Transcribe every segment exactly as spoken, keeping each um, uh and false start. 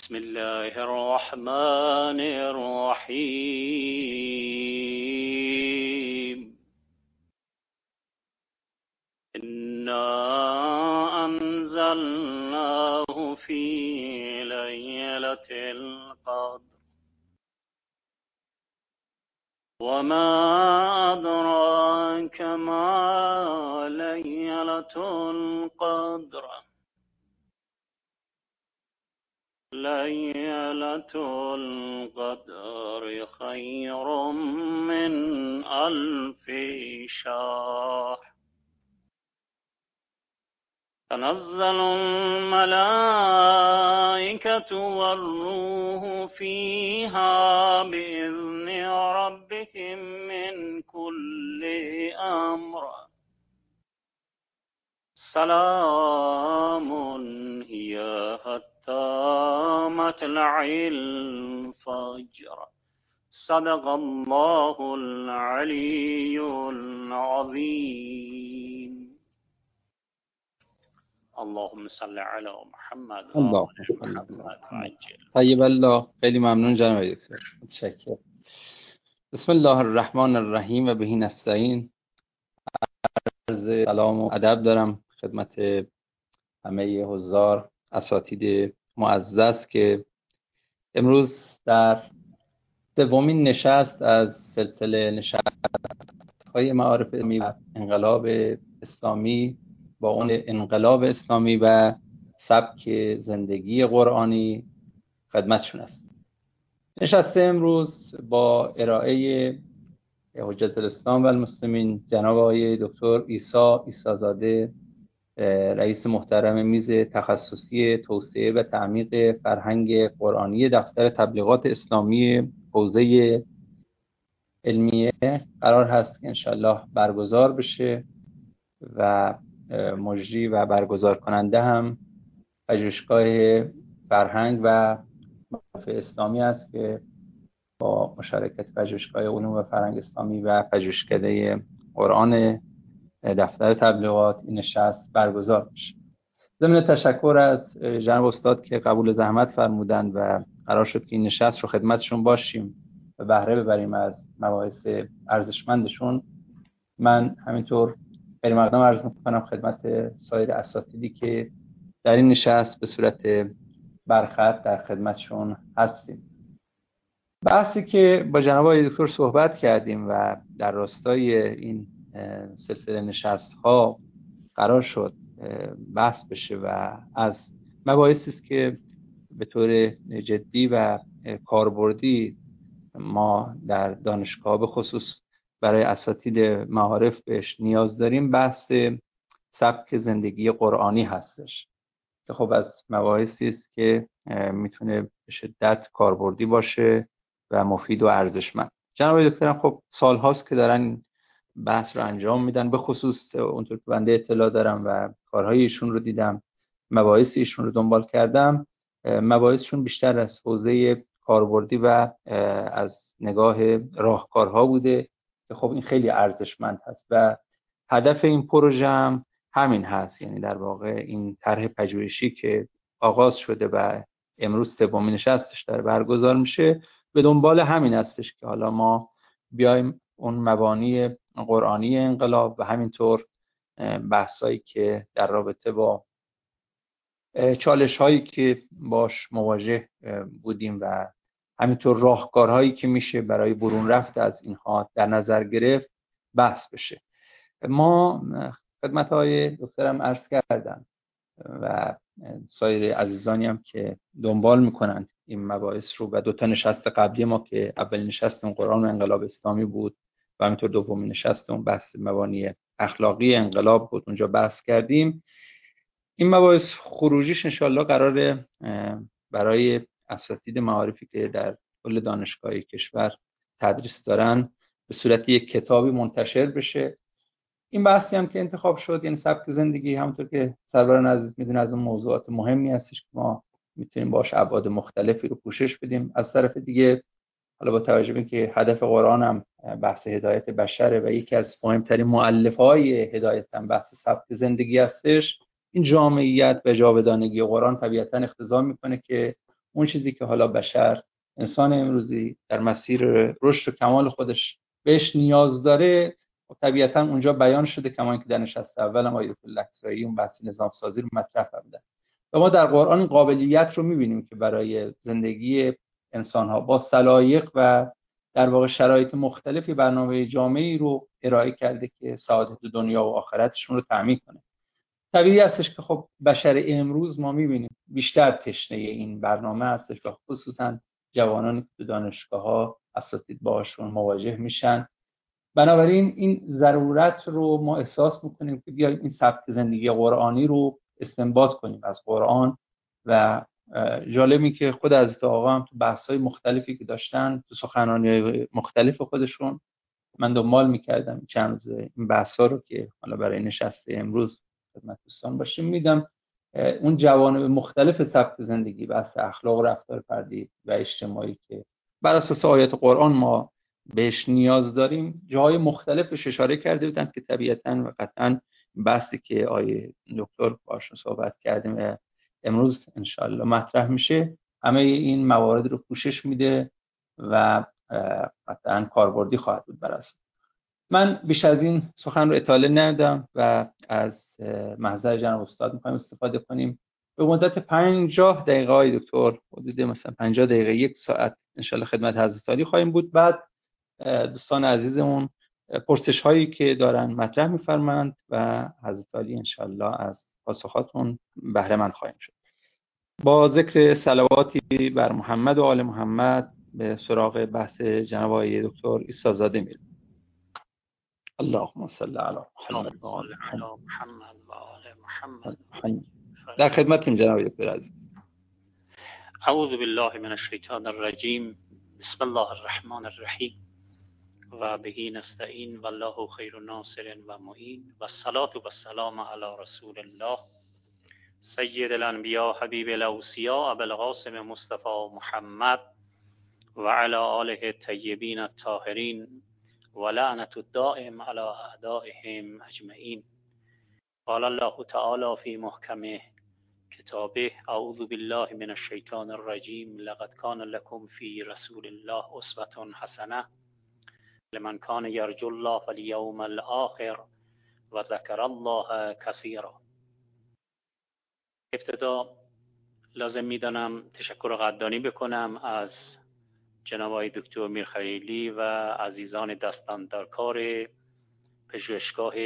بسم الله الرحمن الرحيم إنا أنزلناه في ليلة القدر وما أدراك ما ليلة القدر ليلة القدر خير من ألف شهر تنزل الملائكة والروح فيها بإذن ربهم من كل أمر سلام هي حتى مطلع الفجر صدق الله العلي العظيم. اللهم صل على محمد و الله آل محمد عجل. طیب الله. خیلی ممنون جناب دکتر، متشکرم. بسم الله الرحمن الرحیم و بهی نستعین. عرض سلام و ادب دارم خدمت همه حضار اساتید معزز که امروز در دومین نشست از سلسله نشست‌های معارف علمی و انقلاب اسلامی با اون انقلاب اسلامی و سبک زندگی قرآنی خدمتشون است. نشست امروز با ارائه حجت الاسلام و المسلمین جناب آقای دکتر عیسی عیسی‌زاده، رئیس محترم میز تخصصی توسعه و تعمیق فرهنگ قرآنی دفتر تبلیغات اسلامی حوزه علمیه قرار هست که انشالله برگزار بشه و مجری و برگزار کننده هم پژوهشگاه فرهنگ و معارف اسلامی است که با مشارکت پژوهشگاه علوم و فرهنگ اسلامی و پژوهشکده قرآن دفتر تبلیغات این نشست برگزار میشه. ضمن تشکر از جناب استاد که قبول زحمت فرمودند و قرار شد که این نشست رو خدمتشون باشیم و بهره ببریم از مباحث ارزشمندشون، من همینطور خیلی مقدم عرض میکنم خدمت سایر اساتیدی که در این نشست به صورت برخط در خدمتشون هستیم. بحثی که با جناب آقای دکتر صحبت کردیم و در راستای این سلسله نشست ها قرار شد بحث بشه و از مباحثی است که به طور جدی و کاربردی ما در دانشگاه به خصوص برای اساتید معارف بهش نیاز داریم، بحث سبک زندگی قرآنی هستش که خب از مباحثی است که میتونه به شدت کاربردی باشه و مفید و ارزشمند. جناب دکترم خب سال هاست که دارن بحث رو انجام میدن، به خصوص اونطور که بنده اطلاع دارم و کارهای ایشون رو دیدم، مباحث ایشون رو دنبال کردم، مباحثشون بیشتر از حوزه کاربردی و از نگاه راهکارها بوده که خب این خیلی ارزشمند هست و هدف این پروژه هم همین هست. یعنی در واقع این طرح پژوهشی که آغاز شده و امروز سومین نشستش داره برگزار میشه به دنبال همین هستش که حالا ما بیایم اون مبانی قرآنی انقلاب و همینطور بحثایی که در رابطه با چالش هایی که باش مواجه بودیم و همینطور راهکارهایی که میشه برای برون رفت از اینها در نظر گرفت بحث بشه. ما خدمت های دکترم عرض کردم و سایر عزیزانی هم که دنبال میکنن این مباحث رو و دو تا نشست قبلی ما که اول نشست قرآن و انقلاب اسلامی بود و همینطور دومین نشست اون بحث مبانی اخلاقی انقلاب بود، اونجا بحث کردیم. این مباحث خروجیش انشالله قراره برای اساتید معارفی که در کل دانشگاهی کشور تدریس دارن به صورت یک کتابی منتشر بشه. این بحثی هم که انتخاب شد، یعنی سبک زندگی، همونطور که سروران عزیز میدونن از اون موضوعات مهمی هستش که ما میتونیم باش ابعاد مختلفی رو پوشش بدیم. از طرف دیگه حالا با توجه به اینکه هدف قرآن هم بحث هدایت بشره و یکی از مهمترین مؤلفه‌های هدایت هم بحث سبک زندگی هستش، این جامعیت و جاودانگی قرآن طبیعتاً اقتضا میکنه که اون چیزی که حالا بشر، انسان امروزی در مسیر رشد و کمال خودش بهش نیاز داره، طبیعتاً اونجا بیان شده، کما که در نشست اول هم آیت الله اکسایی اون بحث نظام سازی رو مطرح فرمودن. و ما در قرآن این قابلیت رو می‌بینیم که برای زندگی انسان‌ها با سلایق و در واقع شرایط مختلفی برنامه جامعی رو ارائه کرده که سعادت دنیا و آخرتشون رو تضمین کنه. طبیعی هستش که خب بشر امروز ما می‌بینیم بیشتر تشنه این برنامه هستش و خصوصاً جوانانی که تو دانشگاه‌ها اساتید باشون مواجه میشن. بنابراین این ضرورت رو ما احساس می‌کنیم که بیایم این سبک زندگی قرآنی رو استنباط کنیم از قرآن. و جالبی که خود حضرت آقا هم تو بحث‌های مختلفی که داشتن تو سخنرانی‌های مختلف خودشون، من دنبال می‌کردم چند روز این بحث‌ها رو که حالا برای نشست امروز خدمت دوستان باشیم، میدم اون جوانب مختلف سبک زندگی، بحث اخلاق و رفتار فردی و اجتماعی که بر اساس آیات قرآن ما بهش نیاز داریم، جاهای مختلفش اشاره کرده بودن که طبیعتاً و قطعاً بحثی که آیه دکتر باشون صحبت کردیم امروز انشالله مطرح میشه، همه این موارد رو پوشش میده و قطعاً کاربردی خواهد بود برای من. بیش از این سخن رو اطاله ندم و از محضر جناب استاد میخوایم استفاده کنیم. به مدت پنجاه دقیقه های دکتر، حدود مثلا پنجاه دقیقه یک ساعت انشالله خدمت حضرت عالی خواهیم بود. بعد دوستان عزیزمون پرسش هایی که دارن مطرح میفرمایند و حضرت عالی انشالله از پاسخاتون بهره مند خواهیم شد. با ذکر صلواتی بر محمد و آل محمد به سراغ بحث جناب آقای دکتر عیسی زاده میریم. اللهم صل علی محمد و آل محمد و آل محمد. در خدمتیم جناب دکتر عزیز. اعوذ بالله من الشیطان الرجیم. بسم الله الرحمن الرحیم و بهی نستعین و الله خیر ناصر و معین و الصلاة و السلام علی رسول الله سید الانبیاء حبیب الاوصیاء ابو القاسم مصطفى محمد و علی آله الطیبین الطاهرین و لعنت الدائم علی اعدائهم اجمعین. قال الله تعالی فی محکم کتابه اعوذ بالله من الشیطان الرجیم لقد کان لکم فی رسول الله اسوة حسنه لمن کان یرجو الله والیوم الاخر و ذکر الله کثیرا. ابتدا لازم میدانم تشکر قدردانی بکنم از جناب آقای دکتر میرخلیلی و عزیزان دستان در کار پژوهشگاه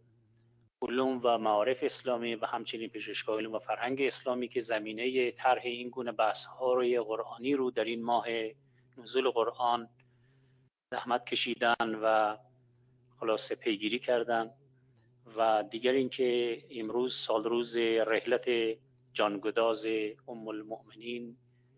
علوم و معارف اسلامی و همچنین پژوهشگاه علوم و فرهنگ اسلامی که زمینه طرح این گونه بحث‌ها روی قرآنی رو در این ماه نزول قرآن زحمت کشیدن و خلاصه پیگیری کردن. و دیگر اینکه امروز سال روز رحلت جانگداز ام المؤمنین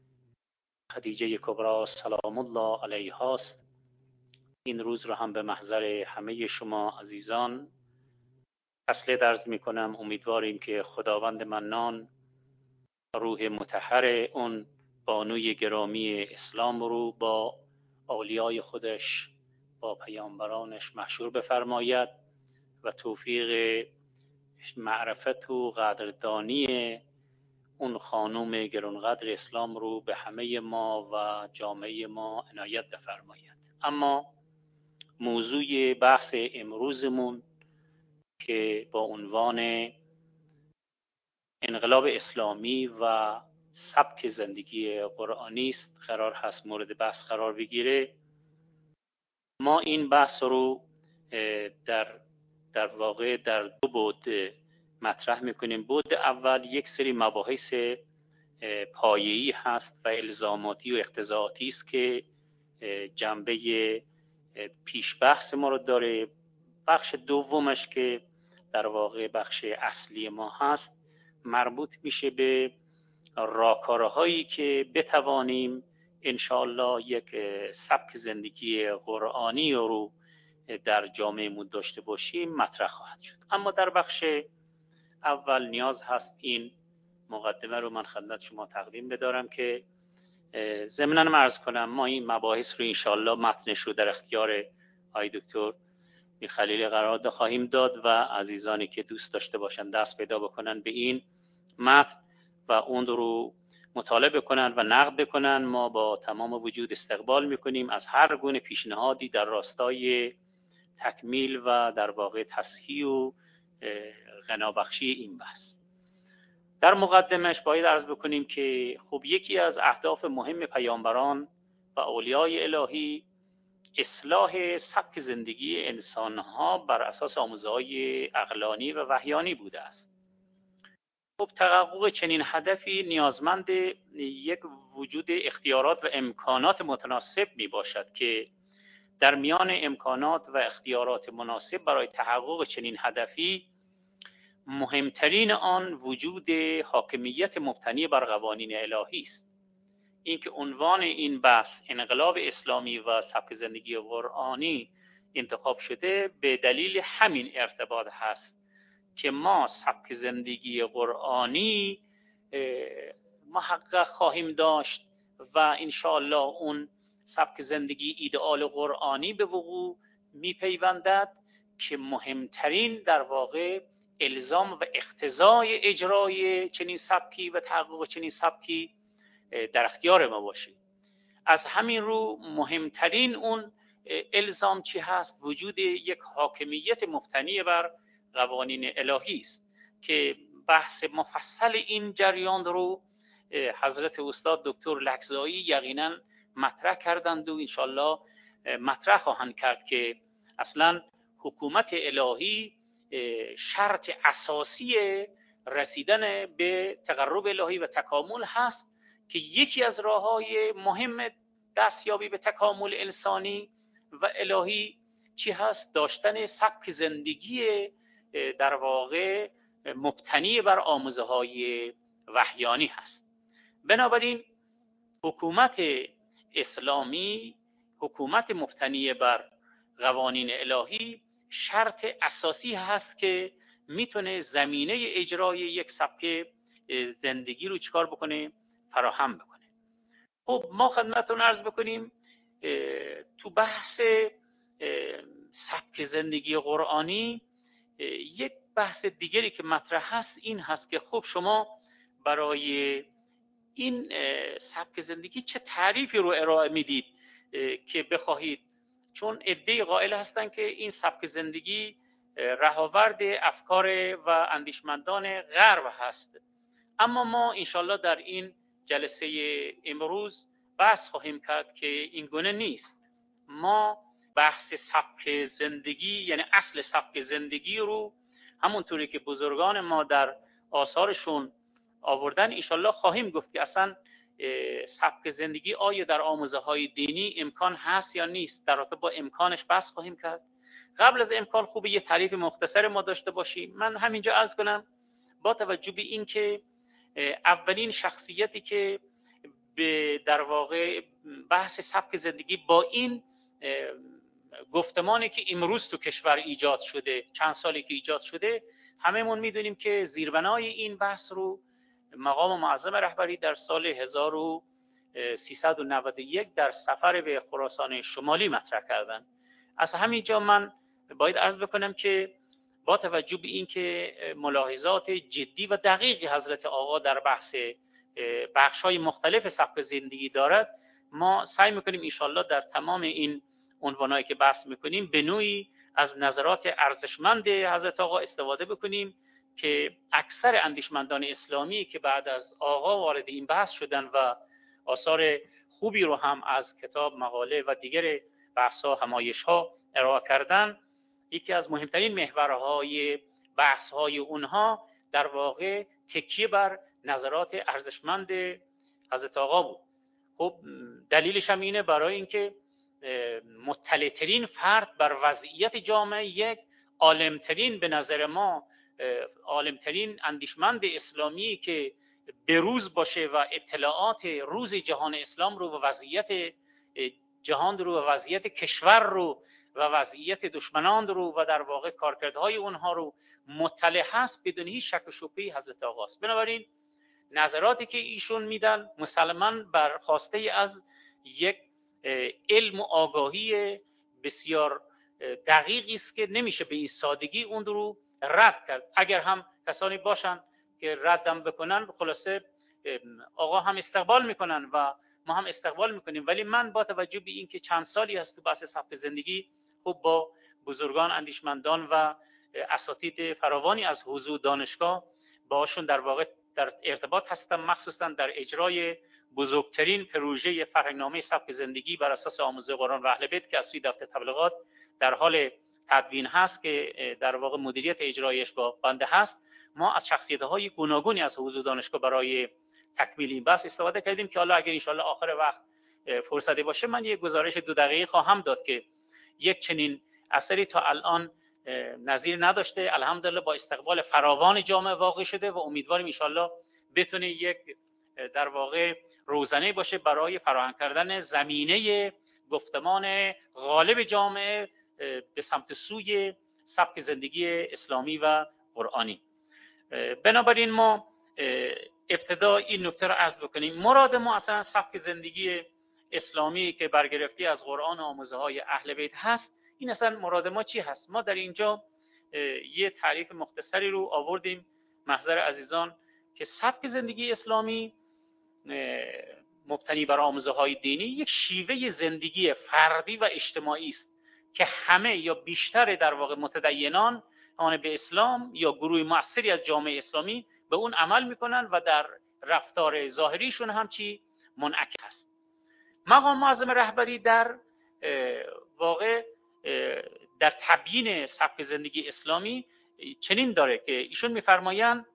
خدیجه کبری سلام الله علیها است. این روز رو هم به محضر همه شما عزیزان تسلیت عرض می کنم. امیدواریم که خداوند منان روح مطهر اون بانوی گرامی اسلام رو با اولیای خودش با پیامبرانش محشور بفرماید و توفیق معرفت و قدردانی اون خانم گرانقدر اسلام رو به همه ما و جامعه ما عنایت بفرماید. اما موضوع بحث امروزمون که با عنوان انقلاب اسلامی و سبک زندگی قرآنی است قرار هست مورد بحث قرار بگیره. ما این بحث رو در در واقع در دو بعد مطرح میکنیم. بعد اول یک سری مباحث پایه‌ای هست و الزاماتی و اقتضاعاتی است که جنبه پیش بحث ما رو داره. بخش دومش که در واقع بخش اصلی ما هست مربوط میشه به راهکارهایی که بتوانیم انشاءالله یک سبک زندگی قرآنی رو در جامعهمون داشته باشیم مطرح خواهد شد. اما در بخش اول نیاز هست این مقدمه رو من خدمت شما تقدیم بدارم که ضمناً عرض کنم ما این مباحث رو انشاءالله متنش رو در اختیار آقای دکتر میرخلیلی قرار خواهیم داد و عزیزانی که دوست داشته باشن دست پیدا بکنن به این متن و اون رو مطالعه بکنن و نقد بکنن. ما با تمام وجود استقبال میکنیم از هر گونه پیشنهادی در راستای تکمیل و در واقع تصحیح و غنابخشی این بحث. در مقدمش باید عرض بکنیم که خب یکی از اهداف مهم پیامبران و اولیای الهی اصلاح سبک زندگی انسانها بر اساس آموزه‌های عقلانی و وحیانی بوده است. خب تحقق چنین هدفی نیازمند یک وجود اختیارات و امکانات متناسب می باشد که در میان امکانات و اختیارات مناسب برای تحقق چنین هدفی مهمترین آن وجود حاکمیت مبتنی بر قوانین الهی است. اینکه عنوان این بحث انقلاب اسلامی و سبک زندگی قرآنی انتخاب شده به دلیل همین ارتباط هست که ما سبک زندگی قرآنی محقق خواهیم داشت و انشاءالله اون سبک زندگی ایدئال قرآنی به وقوع میپیوندد که مهمترین در واقع الزام و اقتضای اجرای چنین سبکی و تحقق چنین سبکی در اختیار ما باشه. از همین رو مهمترین اون الزام چی هست؟ وجود یک حاکمیت مبتنی بر قوانین الهی است که بحث مفصل این جریان رو حضرت استاد دکتر لکزایی یقینا مطرح کردند و انشالله مطرح خواهند کرد که اصلا حکومت الهی شرط اساسی رسیدن به تقرب الهی و تکامل هست که یکی از راه‌های مهم دستیابی به تکامل انسانی و الهی چی هست؟ داشتن سبک زندگی در واقع مبتنی بر آموزه‌های وحیانی هست. بنابراین حکومت اسلامی، حکومت مبتنی بر قوانین الهی شرط اساسی هست که میتونه زمینه اجرای یک سبک زندگی رو چیکار بکنه؟ فراهم بکنه. خب ما خدمتتون عرض بکنیم تو بحث سبک زندگی قرآنی یک بحث دیگری که مطرح هست این هست که خب شما برای این سبک زندگی چه تعریفی رو ارائه میدید که بخواهید، چون عده‌ای قائل هستن که این سبک زندگی رهاورد افکار و اندیشمندان غرب هست. اما ما انشالله در این جلسه امروز بحث خواهیم کرد که این گونه نیست. ما بحث سبک زندگی یعنی اصل سبک زندگی رو همونطوری که بزرگان ما در آثارشون آوردن انشالله خواهیم گفت که اصلا سبک زندگی آیا در آموزه‌های دینی امکان هست یا نیست. در رابطه با امکانش بحث خواهیم کرد. قبل از امکان خوبه یه تعریف مختصر ما داشته باشیم. من همینجا عرض کنم با توجه به این که اولین شخصیتی که به در واقع بحث سبک زندگی با این گفتمانی که امروز تو کشور ایجاد شده، چند سالی که ایجاد شده، هممون میدونیم که زیربنای این بحث رو مقام معظم رهبری در سال هزار و سیصد و نود و یک در سفر به خراسان شمالی مطرح کردن. از همینجا من باید عرض بکنم که با توجه به این که ملاحظات جدی و دقیقی حضرت آقا در بحث بخش‌های مختلف سبک زندگی دارد، ما سعی میکنیم انشالله در تمام این عنوانایی که بحث میکنیم به نوعی از نظرات ارزشمند حضرت آقا استفاده بکنیم که اکثر اندیشمندان اسلامی که بعد از آقا وارد این بحث شدن و آثار خوبی رو هم از کتاب، مقاله و دیگر بحث‌ها، همایش‌ها ارائه کردن، یکی از مهمترین محورهای بحث‌های اونها در واقع تکیه بر نظرات ارزشمند حضرت آقا بود. خب دلیلش هم اینه برای اینکه مطلع‌ترین فرد بر وضعیت جامعه، یک عالمترین به نظر ما عالمترین اندیشمند اسلامی که بروز باشه و اطلاعات روز جهان اسلام رو و وضعیت جهان رو و وضعیت کشور رو و وضعیت دشمنان رو و در واقع کارکردهای اونها رو مطلع هست، بدون هیچ شک و شبهه‌ای حضرت آقاست. بنابراین نظراتی که ایشون میدن مسلماً برخواسته از یک علم و آگاهی بسیار دقیقی است که نمیشه به این سادگی اون رو رد کرد. اگر هم کسانی باشن که ردم بکنن، خلاصه آقا هم استقبال میکنن و ما هم استقبال میکنیم، ولی من با توجه به اینکه چند سالی هست تو بحث سبک زندگی خب با بزرگان اندیشمندان و اساتید فراوانی از حوزه دانشگاه باشون در واقع در ارتباط هستم، مخصوصا در اجرای بزرگترین پروژه فرهنگنامه سبک زندگی بر اساس آموزه قرآن و اهل بیت که از سوی دفتر تبلیغات در حال تدوین هست که در واقع مدیریت اجرایش با بنده هست. ما از شخصیت‌های گوناگونی از حوزه دانشگاه برای تکمیل این بحث استفاده کردیم که حالا اگر ان شاءالله آخر وقت فرصتی باشه من یک گزارش دو دقیقه‌ای خواهم داد که یک چنین اثری تا الان نظیر نداشته، الحمدلله با استقبال فراوان جامعه واقع شده و امیدواریم ان شاءالله بتونه یک در واقع روزنه باشه برای فراهم کردن زمینه گفتمان غالب جامعه به سمت سوی سبک زندگی اسلامی و قرآنی. بنابراین ما ابتدا این نکته رو عرض بکنیم. مراد ما اصلا سبک زندگی اسلامی که برگرفته از قرآن و آموزه های اهل بیت هست، این اصلا مراد ما چی هست؟ ما در اینجا یه تعریف مختصری رو آوردیم محضر عزیزان که سبک زندگی اسلامی مبتنی بر آموزه های دینی یک شیوه زندگی فردی و اجتماعی است که همه یا بیشتر در واقع متدینان آن به اسلام یا گروه مؤثری از جامعه اسلامی به اون عمل میکنن و در رفتار ظاهریشون هم چی منعکس است. مقام معظم رهبری در واقع در تبیین سبک زندگی اسلامی چنین داره که ایشون میفرمایند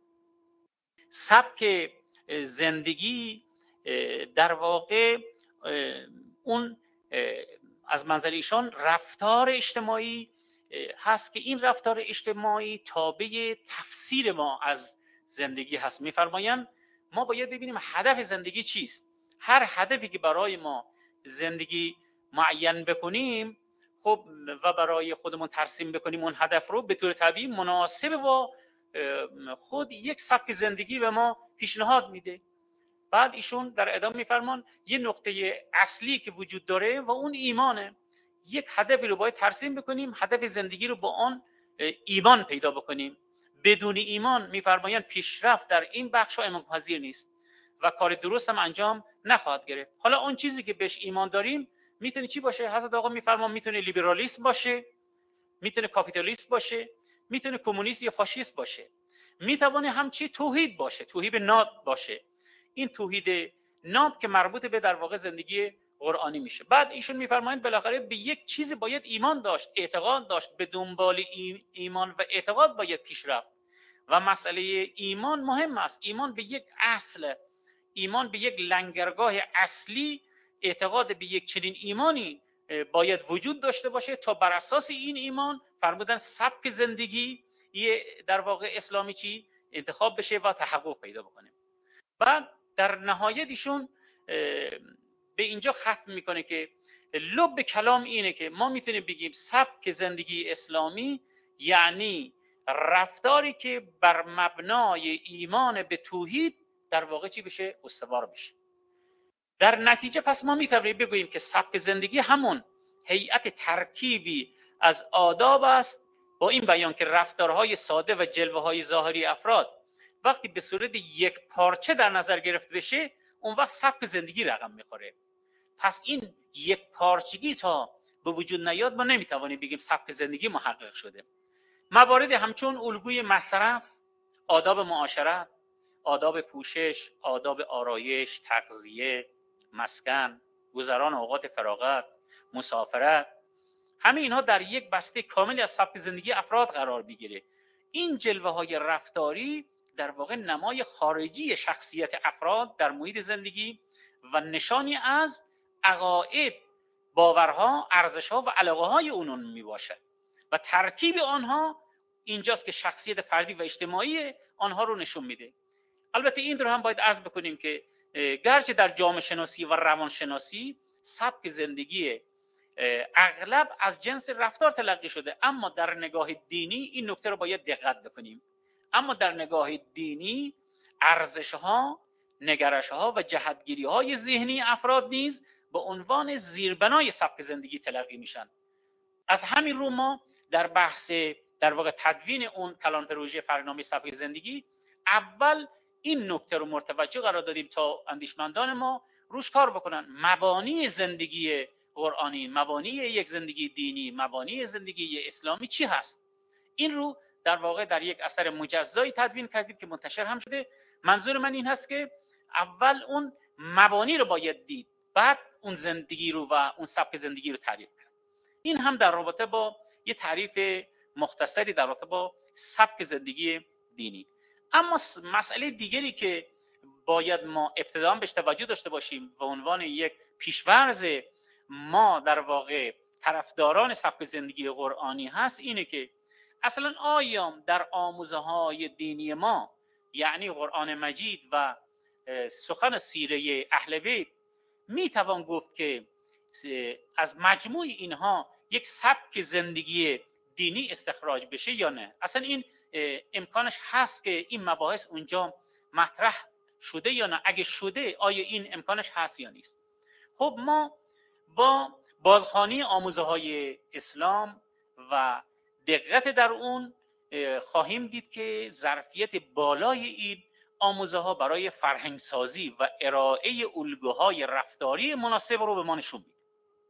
سبک زندگی در واقع اون از منظر ایشان رفتار اجتماعی هست که این رفتار اجتماعی تابع تفسیر ما از زندگی هست. میفرمایند ما باید ببینیم هدف زندگی چیست. هر هدفی که برای ما زندگی معین بکنیم خب و برای خودمون ترسیم بکنیم اون هدف رو به طور طبیعی مناسب با خود یک سبک زندگی به ما پیشنهاد میده. بعد ایشون در ادامه میفرمان یه نقطه اصلی که وجود داره و اون ایمانه. یک هدفی رو باید ترسیم بکنیم، هدف زندگی رو با آن ایمان پیدا بکنیم. بدون ایمان میفرمایند پیشرفت در این بخشا امکان پذیر نیست و کار درست هم انجام نخواهد گرفت. حالا اون چیزی که بهش ایمان داریم میتونه چی باشه؟ حضرت آقا میفرمان میتونه لیبرالیسم باشه، میتونه کاپیتالیسم باشه، میتونه کمونیست یا فاشیست باشه، میتونه هم چی توحید باشه، توحید ناب باشه. این توحید ناب که مربوط به در واقع زندگی قرآنی میشه. بعد ایشون میفرمایند بالاخره به یک چیزی باید ایمان داشت، اعتقاد داشت، به دنبال ایمان و اعتقاد باید پیش رفت و مسئله ایمان مهم است. ایمان به یک اصل، ایمان به یک لنگرگاه اصلی، اعتقاد به یک چنین ایمانی باید وجود داشته باشه تا بر اساس این ایمان فرمودن سبک زندگی در واقع اسلامی چی انتخاب بشه و تحقق پیدا بکنه. بعد در نهایت ایشون به اینجا ختم میکنه که لب کلام اینه که ما میتونیم بگیم سبک زندگی اسلامی یعنی رفتاری که بر مبنای ایمان به توحید در واقع چی بشه؟ استوار بشه. در نتیجه پس ما میتونیم بگوییم که سبک زندگی همون هیئت ترکیبی از آداب است، با این بیان که رفتارهای ساده و جلوه‌های ظاهری افراد وقتی به صورت یک پارچه در نظر گرفته بشه اون وقت سبک زندگی رقم میخوره. پس این یک پارچگی تا به وجود نیاد ما نمیتوانیم بگیم سبک زندگی محقق شده. موارد همچون الگوی مصرف، آداب معاشرت، آداب پوشش، آداب آرایش، تغذیه، مسکن، گذران اوقات فراغت، مسافرت، همه اینها در یک بسته کاملی از سبک زندگی افراد قرار میگیره. این جلوه های رفتاری در واقع نمای خارجی شخصیت افراد در محیط زندگی و نشانی از عقاید، باورها، ارزشها و علاقه های اونون می باشد و ترکیب آنها اینجاست که شخصیت فردی و اجتماعی آنها رو نشون میده. البته این رو هم باید عرض بکنیم که گرچه در جامعه شناسی و روان شناسی سبک زندگی اغلب از جنس رفتار تلقی شده، اما در نگاه دینی این نکته رو باید دقت بکنیم. اما در نگاه دینی ارزش‌ها، نگرش‌ها و جهتگیری‌های ذهنی افراد نیز به عنوان زیربنای سبک زندگی تلقی میشن. از همین رو ما در بحث در واقع تدوین اون کلان پروژه فرهنگنامه سبک زندگی اول این نکته رو مرتوجه قرار دادیم تا اندیشمندان ما روش کار بکنن. مبانی زندگی قرآنی، مبانی یک زندگی دینی، مبانی زندگی اسلامی چی هست؟ این رو در واقع در یک اثر مجزایی تدوین کردیم که منتشر هم شده. منظور من این هست که اول اون مبانی رو باید دید، بعد اون زندگی رو و اون سبک زندگی رو تعریف کرد. این هم در رابطه با یه تعریف مختصری در رابطه با سبک زندگی دینی. اما مسئله دیگری که باید ما ابتداً بهش توجه داشته باشیم و عنوان یک پیش‌فرض ما در واقع طرفداران سبک زندگی قرآنی هست، اینه که اصلا آیا در آموزه‌های دینی ما، یعنی قرآن مجید و سخن سیره اهل بیت، می توان گفت که از مجموع اینها یک سبک زندگی دینی استخراج بشه یا نه؟ اصلا این امکانش هست که این مباحث اونجا مطرح شده یا نه؟ اگه شده آیا این امکانش هست یا نیست؟ خب ما با بازخوانی آموزه‌های اسلام و دقت در اون خواهیم دید که ظرفیت بالای این آموزه‌ها برای فرهنگسازی و ارائه الگوهای رفتاری مناسب رو به ما نشون میده.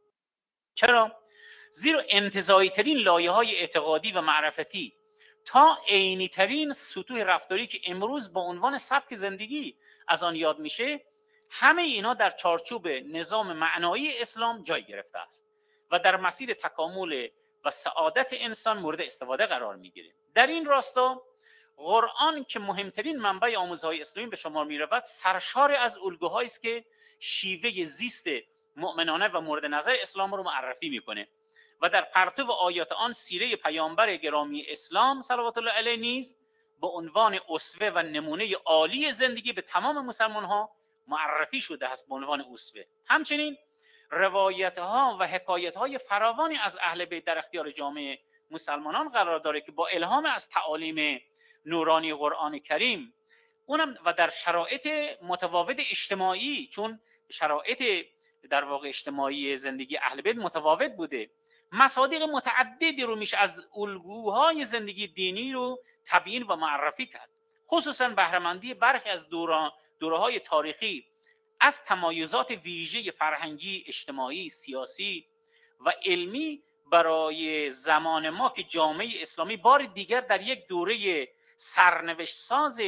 چرا؟ زیرا انتزاعی ترین لایه‌های اعتقادی و معرفتی تا عینی ترین سطوح رفتاری که امروز با عنوان سبک زندگی از آن یاد میشه، همه اینا در چارچوب نظام معنایی اسلام جای گرفته است و در مسیر تکامل و سعادت انسان مورد استفاده قرار میگیره. در این راستا قرآن که مهمترین منبع آموزه‌های اسلامی به شمار می‌رود، سرشار از الگوهایی است که شیوه زیست مؤمنانه و مورد نظر اسلام رو معرفی میکنه و در پرتو آیات آن سیره پیامبر گرامی اسلام صلوات الله علیه نیز به عنوان اسوه و نمونه عالی زندگی به تمام مسلمان‌ها معرفی شده است به عنوان اسوه. همچنین روایت‌ها و حکایت‌های فراوانی از اهل بیت در اختیار جامعه مسلمانان قرار داره که با الهام از تعالیم نورانی قرآن کریم اونم و در شرایط متفاوت اجتماعی، چون شرایط در واقع اجتماعی زندگی اهل بیت متفاوت بوده، مصادیق متعددی رو میشه از الگوهای زندگی دینی رو تبیین و معرفی کرد. خصوصا بهره‌مندی برخی از دوره دوره‌های تاریخی از تمایزات ویژه فرهنگی، اجتماعی، سیاسی و علمی برای زمان ما که جامعه اسلامی بار دیگر در یک دوره سرنوشت ساز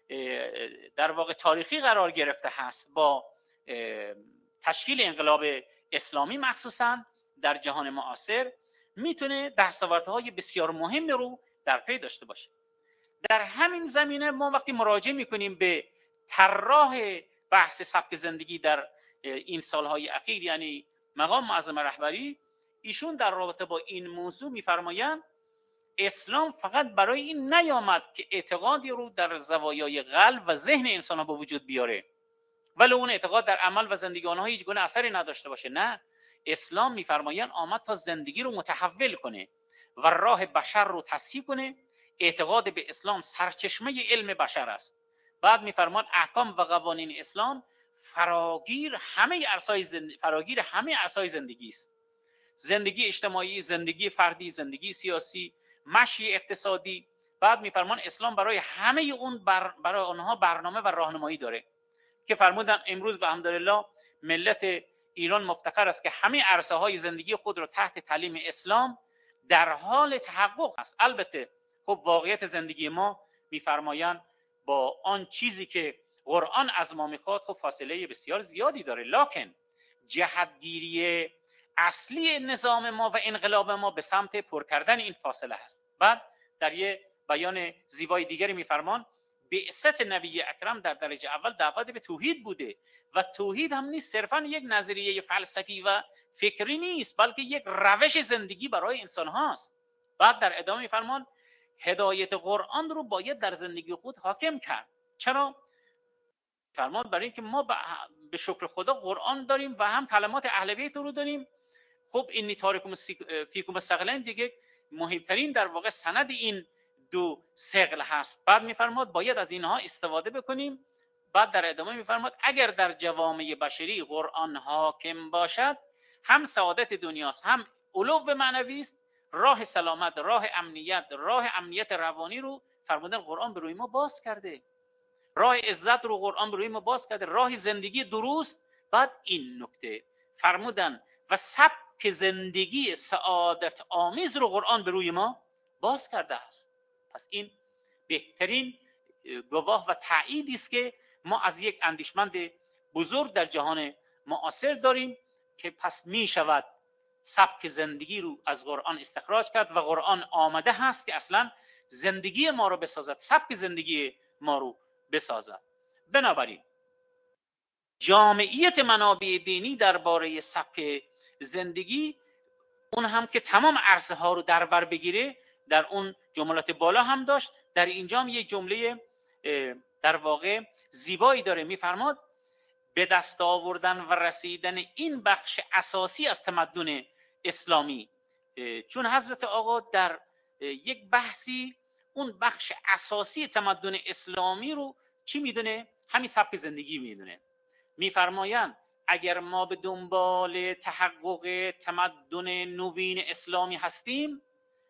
در واقع تاریخی قرار گرفته هست با تشکیل انقلاب اسلامی، مخصوصا در جهان معاصر، میتونه دستاوردهای بسیار مهم رو در پی داشته باشه. در همین زمینه ما وقتی مراجعه میکنیم به طراح بحث سبک زندگی در این سالهای اخیر، یعنی مقام معظم رهبری، ایشون در رابطه با این موضوع میفرمایند اسلام فقط برای این نیامد که اعتقادی رو در زوایای قلب و ذهن انسان‌ها به وجود بیاره ولی اون اعتقاد در عمل و زندگی آنها هیچ گونه اثری نداشته باشه. نه، اسلام میفرمایند آمد تا زندگی رو متحول کنه و راه بشر رو تصحیح کنه. اعتقاد به اسلام سرچشمه علم بشر است. بعد میفرمایند احکام و قوانین اسلام فراگیر همه عرصه‌های زندگی فراگیر همه عرصه‌های زندگی است. زندگی اجتماعی، زندگی فردی، زندگی سیاسی، مشی اقتصادی. بعد میفرمان اسلام برای همه اون بر برای آنها برنامه و راهنمایی داره که فرمودن امروز به الحمدلله ملت ایران مفتخر است که همه عرصه های زندگی خود را تحت تعلیم اسلام در حال تحقق است. البته خب واقعیت زندگی ما میفرمایند با آن چیزی که قرآن از ما میخواد خب فاصله بسیار زیادی داره، لکن جهتگیری اصلی نظام ما و انقلاب ما به سمت پر کردن این فاصله است. بعد در یه بیان زیبای دیگری میفرمان بعثت نبی اکرم در درجه اول دعوت به توحید بوده و توحید هم نیست صرفا یک نظریه فلسفی و فکری نیست، بلکه یک روش زندگی برای انسان هاست. بعد در ادامه میفرمان هدایت قرآن رو باید در زندگی خود حاکم کرد. چرا؟ فرمان برای اینکه ما به شکر خدا قرآن داریم و هم کلمات اهل بیت رو داریم. خب این تاریکم فیکم استقلین دیگه مهمترین در واقع سند این دو ثقل هست. بعد میفرماد باید از اینها استفاده بکنیم. بعد در ادامه میفرماد اگر در جوامع بشری قرآن حاکم باشد هم سعادت دنیاست هم علو معنوی است، راه سلامت، راه امنیت، راه امنیت روانی رو فرمودن قرآن به روی ما باز کرده. راه عزت رو قرآن به روی ما باز کرده، راه زندگی درست. بعد این نکته فرمودن و سبک زندگی سعادت آمیز رو قرآن به روی ما باز کرده است. پس این بهترین گواه و تأییدی است که ما از یک اندیشمند بزرگ در جهان معاصر داریم که پس می شود سبک زندگی رو از قرآن استخراج کرد و قرآن آمده هست که اصلا زندگی ما رو بسازد، سبک زندگی ما رو بسازد. بنابراین جامعیت منابع دینی درباره سبک زندگی، اون هم که تمام عرصه ها رو در بر بگیره، در اون جملات بالا هم داشت، در اینجا هم یک جمله در واقع زیبایی داره، میفرماد به دست آوردن و رسیدن این بخش اساسی از تمدن اسلامی. چون حضرت آقا در یک بحثی اون بخش اساسی تمدن اسلامی رو چی میدونه؟ همین سبک زندگی میدونه. میفرمایند اگر ما به دنبال تحقق تمدن نوین اسلامی هستیم،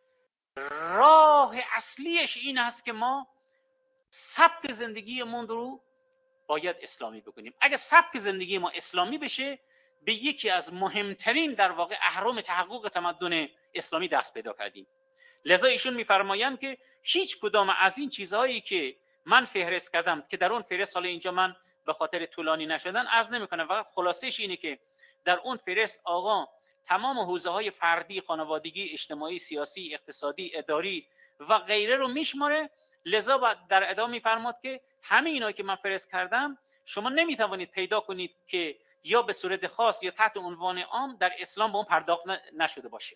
راه اصلیش این است که ما سبک زندگیمون رو باید اسلامی بکنیم. اگر سبک زندگی ما اسلامی بشه، به یکی از مهمترین در واقع اهرام تحقق تمدن اسلامی دست پیدا کردیم. لذا ایشون میفرمایند که هیچ کدام از این چیزهایی که من فهرست کردم که در اون فهرست، حالا اینجا من به خاطر طولانی نشدن عرض نمیکنم، فقط خلاصش اینه که در اون فهرست آقا تمام حوزه‌های فردی، خانوادگی، اجتماعی، سیاسی، اقتصادی، اداری و غیره رو میشماره. لذا در ادامه میفرماد که همه اینایی که من فهرست کردم شما نمیتوانید پیدا کنید که یا به صورت خاص یا تحت عنوان عام در اسلام به اون پرداخت نشده باشه.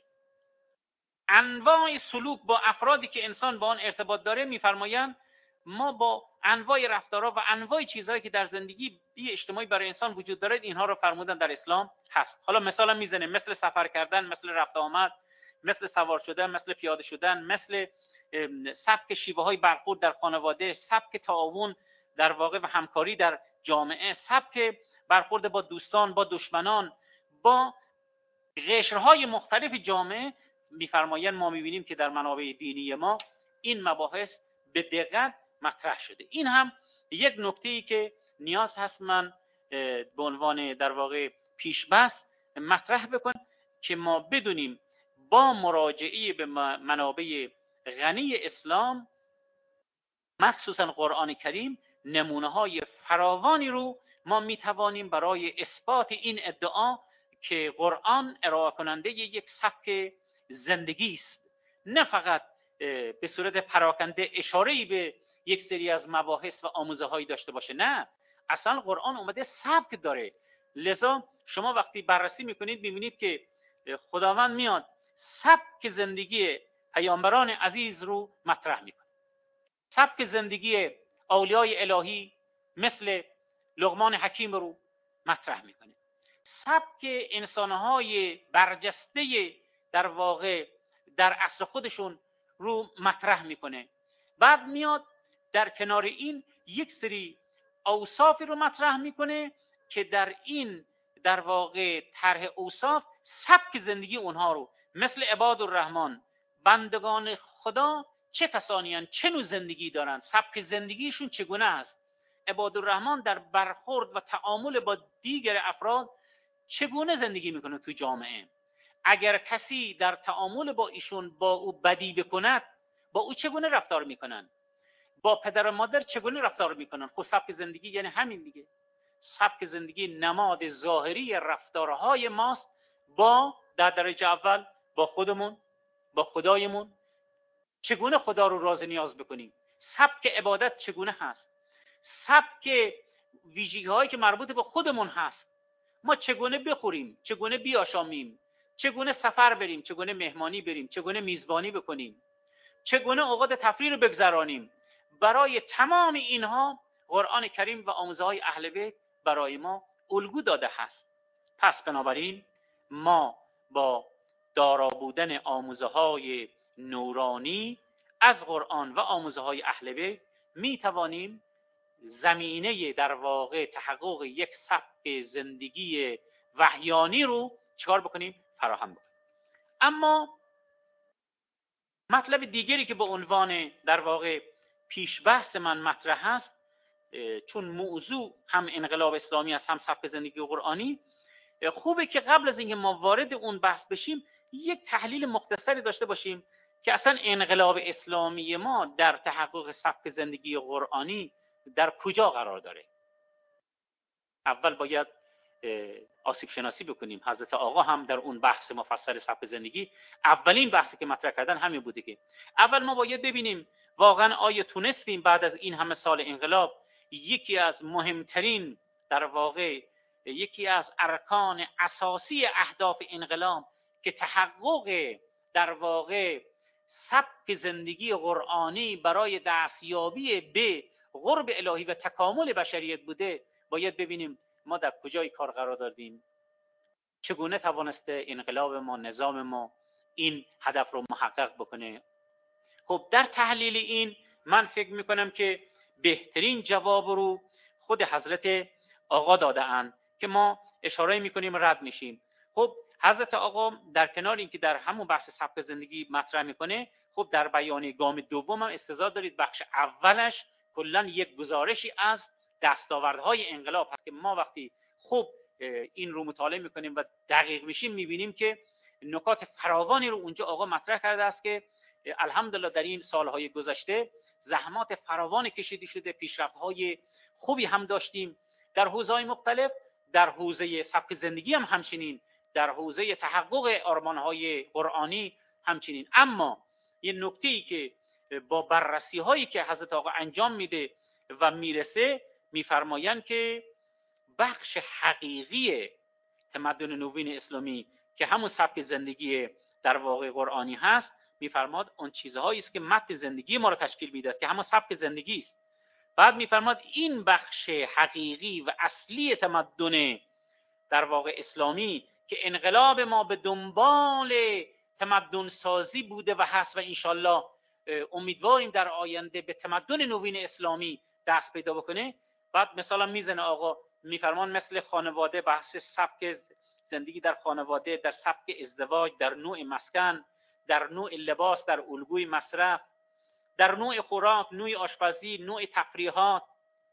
انواع سلوک با افرادی که انسان با آن ارتباط داره، میفرمایند ما با انواع رفتارها و انواع چیزهایی که در زندگی اجتماعی برای انسان وجود داره، اینها رو فرمودن در اسلام هست. حالا مثلا میزنه، مثل سفر کردن، مثل رفت آمد، مثل سوار شدن، مثل پیاده شدن، مثل سبک شیوه های برخورد در خانواده، سبک تعاون در واقع و همکاری در جامعه، سبک برخورد با دوستان، با دشمنان، با قشرهای مختلف جامعه. میفرمایند ما میبینیم که در منابع دینی ما این مباحث به دقت مطرح شده. این هم یک نکته‌ای که نیاز هست من به عنوان در واقع پیش‌بحث مطرح بکنم که ما بدونیم با مراجعه به منابع غنی اسلام، مخصوصا قرآن کریم، نمونه‌های فراوانی رو ما میتوانیم برای اثبات این ادعا که قرآن ارائه کننده یک سبک زندگی است، نه فقط به صورت پراکنده اشاره‌ای به یک سری از مباحث و آموزه‌هایی داشته باشه. نه، اصلا قرآن اومده سبک داره. لذا شما وقتی بررسی میکنید میبینید که خداوند میاد سبک زندگی پیامبران عزیز رو مطرح میکنه، سبک زندگی اولیای الهی مثل لقمان حکیم رو مطرح میکنه، سبک انسانهای برجسته در واقع در عصر خودشون رو مطرح میکنه. بعد میاد در کنار این یک سری اوصافی رو مطرح میکنه که در این در واقع طرح اوصاف سبک زندگی اونها رو، مثل عباد الرحمن، بندگان خدا چه کسانی هستند، چه نوع زندگی دارن، سبک زندگیشون چگونه است. عباد الرحمن در برخورد و تعامل با دیگر افراد چگونه زندگی میکنه تو جامعه. اگر کسی در تعامل با ایشون با او بدی بکند، با او چگونه رفتار میکنن، با پدر و مادر چگونه رفتار میکنن. خب سبک زندگی یعنی همین دیگه. سبک زندگی نماد ظاهری رفتارهای ماست با در درجه اول با خودمون، با خدایمون، چگونه خدا رو راز نیاز بکنیم. سبک عبادت چگونه هست، سبک ویژگی هایی که مربوط به خودمون هست، ما چگونه بخوریم، چگونه بیاشامیم، چگونه سفر بریم، چگونه مهمانی بریم، چگونه میزبانی بکنیم، چگونه اوقات تفریح رو بگذرانیم. برای تمام اینها قرآن کریم و آموزه‌های اهل بیت برای ما الگو داده هست. پس بنابراین ما با دارا بودن آموزه‌های نورانی از قرآن و آموزه‌های اهل بیت می توانیم زمینه در واقع تحقق یک سبک زندگی وحیانی رو چکار بکنیم؟ فراهم بکنیم. اما مطلب دیگری که به عنوان در واقع پیش بحث من مطرح است، چون موضوع هم انقلاب اسلامی است هم سبک زندگی قرآنی، خوبه که قبل از اینکه ما وارد اون بحث بشیم یک تحلیل مختصری داشته باشیم که اصلا انقلاب اسلامی ما در تحقق سبک زندگی قرآنی در کجا قرار داره. اول باید آسیب شناسی بکنیم. حضرت آقا هم در اون بحث مفصل سبک زندگی اولین بحثی که مطرح کردن همین بوده که اول ما باید ببینیم واقعا آیا تونستیم بعد از این همه سال انقلاب یکی از مهمترین، در واقع یکی از ارکان اساسی اهداف انقلاب که تحقق در واقع سبک زندگی قرآنی برای دستیابی به قرب الهی و تکامل بشریت بوده، باید ببینیم ما در کجای کار قرار دادیم، چگونه توانسته انقلاب ما، نظام ما این هدف رو محقق بکنه. خب در تحلیل این من فکر میکنم که بهترین جواب رو خود حضرت آقا داده اند که ما اشاره میکنیم رد میشیم. خب حضرت آقا در کنار اینکه در همون بحث سبک زندگی مطرح میکنه، خب در بیان گام دوم هم استظهار دارید بخش اولش کلا یک گزارشی از دستاوردهای انقلاب هست که ما وقتی خوب این رو مطالعه میکنیم و دقیق میشیم میبینیم که نکات فراوانی رو اونجا آقا مطرح کرده است که الحمدلله در این سالهای گذشته زحمات فراوانی کشیده شده، پیشرفت‌های خوبی هم داشتیم در حوزه‌های مختلف، در حوزه سبک زندگی هم همچنین، در حوزه تحقق آرمان‌های قرآنی همچنین. اما یه نکته‌ای که با بررسی‌هایی که حضرت آقا انجام میده و میرسه، میفرمایند که بخش حقیقی تمدن نوین اسلامی که همون سبک زندگی در واقع قرآنی هست، میفرماد اون چیزهایی است که متن زندگی ما رو تشکیل میده که همون سبک زندگی است. بعد میفرماد این بخش حقیقی و اصلی تمدن در واقع اسلامی که انقلاب ما به دنبال تمدن سازی بوده و هست و انشالله امیدواریم در آینده به تمدن نوین اسلامی دست پیدا بکنه. بعد مثلا میزنه آقا، میفرمان مثل خانواده، بحث سبک زندگی در خانواده، در سبک ازدواج، در نوع مسکن، در نوع لباس، در الگوی مصرف، در نوع خوراک، نوع آشپزی، نوع تفریحات،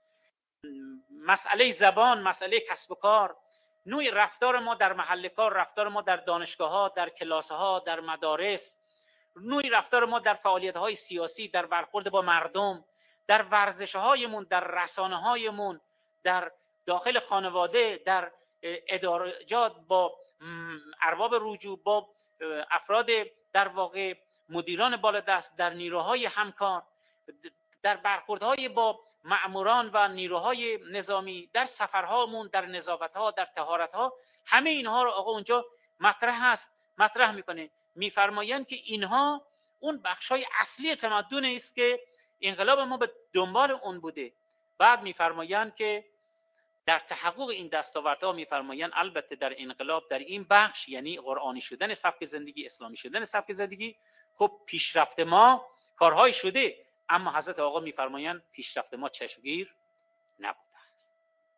مسئله زبان، مسئله کسب و کار، نوع رفتار ما در محل کار، رفتار ما در دانشگاه ها، در کلاس ها، در مدارس، نوع رفتار ما در فعالیت های سیاسی، در برخورد با مردم، در ورزش هایمون، در رسانه هایمون، در داخل خانواده، در ادارجات، با ارباب رجوع، با افراد در واقع مدیران بالادست، در نیروهای همکار، در برخوردهای با مأموران و نیروهای نظامی، در سفرهامون، در نظافتها، در طهارتها، همه اینها رو آقا اونجا مطرح هست، مطرح میکنه. میفرمایند که اینها اون بخشای اصلی تمدن است که انقلاب ما به دنبال اون بوده. بعد میفرمایند که در تحقق این دستاوردها میفرمایند البته در انقلاب در این بخش، یعنی قرآنی شدن سبک زندگی، اسلامی شدن سبک زندگی، خب پیشرفت ما کارهای شده، اما حضرت آقا میفرمایند پیشرفت ما چشمگیر نبوده است.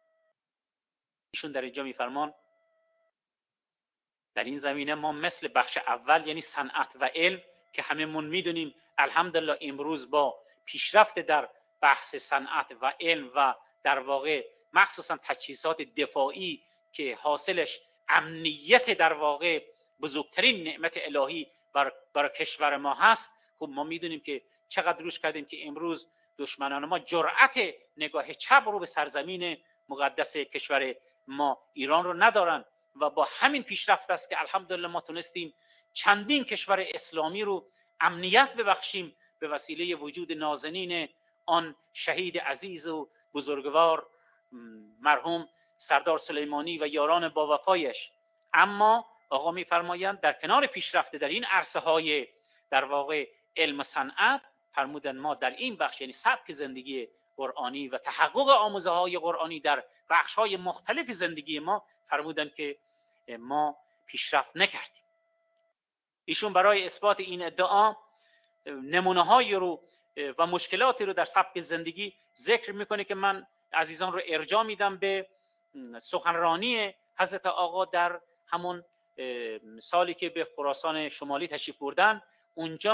ایشون در اینجا میفرمان در این زمینه ما مثل بخش اول یعنی صنعت و علم که هممون میدونیم الحمدلله امروز با پیشرفت در بحث صنعت و علم و در واقع مخصوصا تجهیزات دفاعی که حاصلش امنیت در واقع بزرگترین نعمت الهی بر برای کشور ما هست، خب ما میدونیم که چقدر روش کردیم که امروز دشمنان ما جرأت نگاه چپ رو به سرزمین مقدس کشور ما ایران رو ندارن و با همین پیشرفت است که الحمدلله ما تونستیم چندین کشور اسلامی رو امنیت ببخشیم به وسیله وجود نازنین آن شهید عزیز و بزرگوار مرحوم سردار سلیمانی و یاران با وفایش. اما آقا میفرمایند در کنار پیشرفت در این عرصه های در واقع علم و صنعت، فرمودن ما در این بخش یعنی سبک زندگی قرآنی و تحقق آموزه های قرآنی در بخش های مختلف زندگی ما، فرمودن که ما پیشرفت نکردیم. ایشون برای اثبات این ادعا نمونه های رو و مشکلاتی رو در سبک زندگی ذکر میکنه که من عزیزان رو ارجاع میدم به سخنرانی حضرت آقا در همون سالی که به خراسان شمالی تشریف بردن. اونجا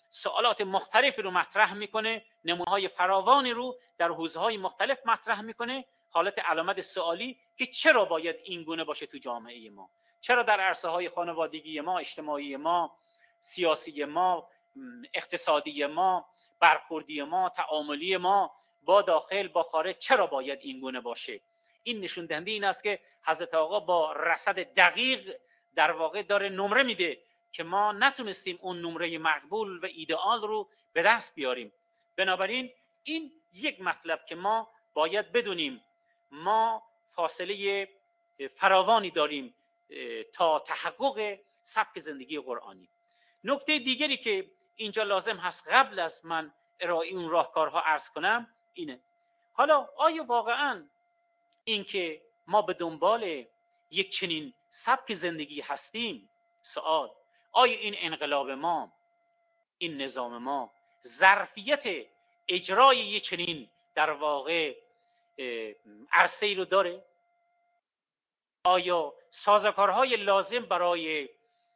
سوالات مختلفی رو مطرح میکنه، نمونه‌های فراوانی رو در حوزه‌های مختلف مطرح میکنه. حالت علامت سوالی که چرا باید این گونه باشه تو جامعه ما، چرا در عرصه‌های خانوادگی ما، اجتماعی ما، سیاسی ما، اقتصادی ما، برخوردی ما، تعاملی ما با داخل با خارج چرا باید این گونه باشه. این نشون دهنده این است که حضرت آقا با رصد دقیق در واقع داره نمره میده که ما نتونستیم اون نمره مقبول و ایدئال رو به دست بیاریم. بنابراین این یک مطلب که ما باید بدونیم، ما فاصله فراوانی داریم تا تحقق سبک زندگی قرآنی. نکته دیگری که اینجا لازم هست قبل از من ارائه اون راهکارها عرض کنم اینه، حالا آیا واقعاً این که ما به دنبال یک چنین سبک زندگی هستیم؟ سوال، آیا این انقلاب ما، این نظام ما ظرفیت اجرای یک چنین در واقع عرصه‌ای رو داره؟ آیا سازوکارهای لازم برای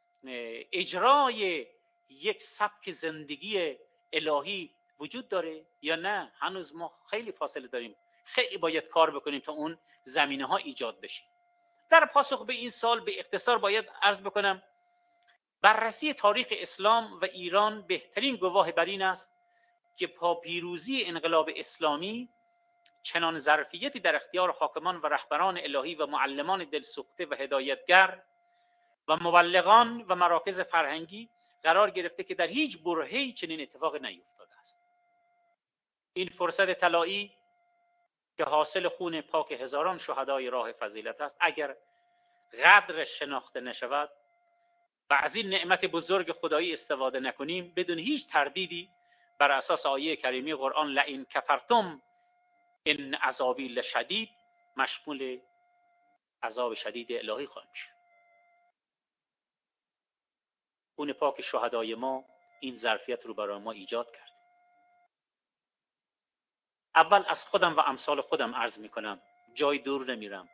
اجرای یک سبک زندگی الهی وجود داره یا نه؟ هنوز ما خیلی فاصله داریم، خیلی باید کار بکنیم تا اون زمینه ها ایجاد بشه. در پاسخ به این سال به اختصار باید عرض بکنم بررسی تاریخ اسلام و ایران بهترین گواه بر این است که با پیروزی انقلاب اسلامی چنان ظرفیتی در اختیار حاکمان و رهبران الهی و معلمان دلسوخته و هدایتگر و مبلغان و مراکز فرهنگی قرار گرفته که در هیچ برهه‌ای چنین اتفاق نیفتاده است. این فرصت طلایی که حاصل خون پاک هزاران شهدای راه فضیلت است، اگر قدرش شناخته نشود و از این نعمت بزرگ خدایی استفاده نکنیم، بدون هیچ تردیدی بر اساس آیه کریمه قرآن لئن کفرتم ان عذابی لشدید مشمول عذاب شدید الهی خواهیم شد. خون پاک شهدای ما این ظرفیت رو برای ما ایجاد کرد. اول از خودم و امثال خودم عرض می کنم، جای دور نمیرم.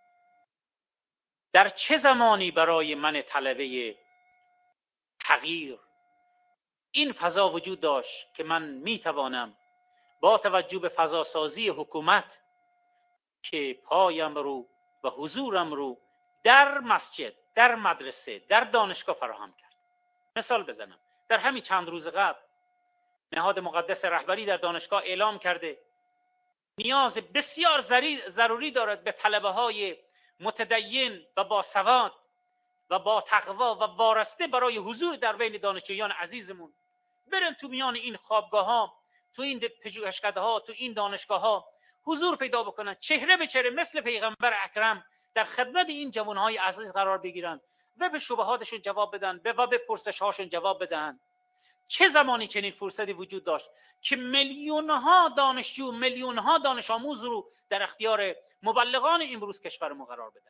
در چه زمانی برای من طلبه حقیر این فضا وجود داشت که من می توانم با توجه به فضاسازی حکومت که پایم رو و حضورم رو در مسجد، در مدرسه، در دانشگاه فراهم کرد. مثال بزنم، در همین چند روز قبل نهاد مقدس رهبری در دانشگاه اعلام کرده نیاز بسیار ضروری دارد به طلبه های متدین و باسواد و با تقوا و وارسته برای حضور در بین دانشجویان عزیزمون. برن تو میان این خوابگاه ها، تو این پژوهشکده ها، تو این دانشگاه ها حضور پیدا بکنن، چهره به چهره مثل پیغمبر اکرم در خدمت این جوانهای عزیز قرار بگیرن و به شبهاتشون جواب بدن و به پرسش هاشون جواب بدن. چه زمانی چنین فرصتی وجود داشت که میلیون ها دانشجو، میلیون ها دانش آموز رو در اختیار مبلغان امروز کشور ما قرار بدن.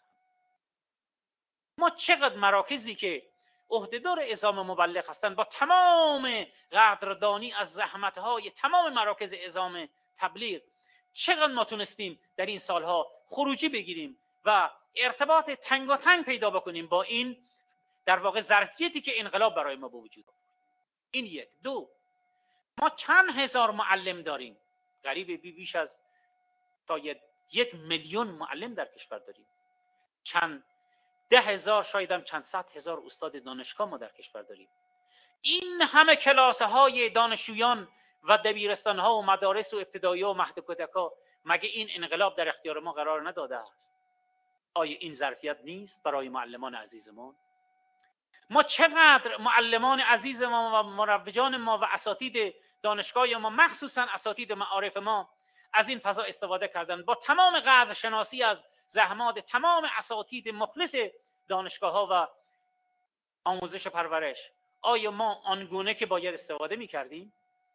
ما چقدر مراکزی که عهدهدار اعزام مبلغ هستند با تمام قدردانی از زحمت‌های تمام مراکز اعزام تبلیغ، چقدر ما تونستیم در این سالها خروجی بگیریم و ارتباط تنگاتنگ پیدا بکنیم با این در واقع ظرفیتی که انقلاب برای ما به وجود آورد. این یک. دو، ما چند هزار معلم داریم، قریب بیش از شاید یک میلیون معلم در کشور داریم، چند ده هزار شاید هم چند صد هزار استاد دانشگاه ما در کشور داریم. این همه کلاسه های دانشجویان و دبیرستان ها و مدارس و ابتدایی و مهد کودکا، مگه این انقلاب در اختیار ما قرار نداده است؟ آیا این ظرفیت نیست برای معلمان عزیزمان؟ ما چقدر معلمان عزیز ما و مروجان ما و اساتید دانشگاه ما، مخصوصا اساتید معارف ما، از این فضا استفاده کردن با تمام قدر شناسی از زحمات تمام اساتید مخلص دانشگاه ها و آموزش پرورش. آیا ما آنگونه که باید استفاده می کردیم؟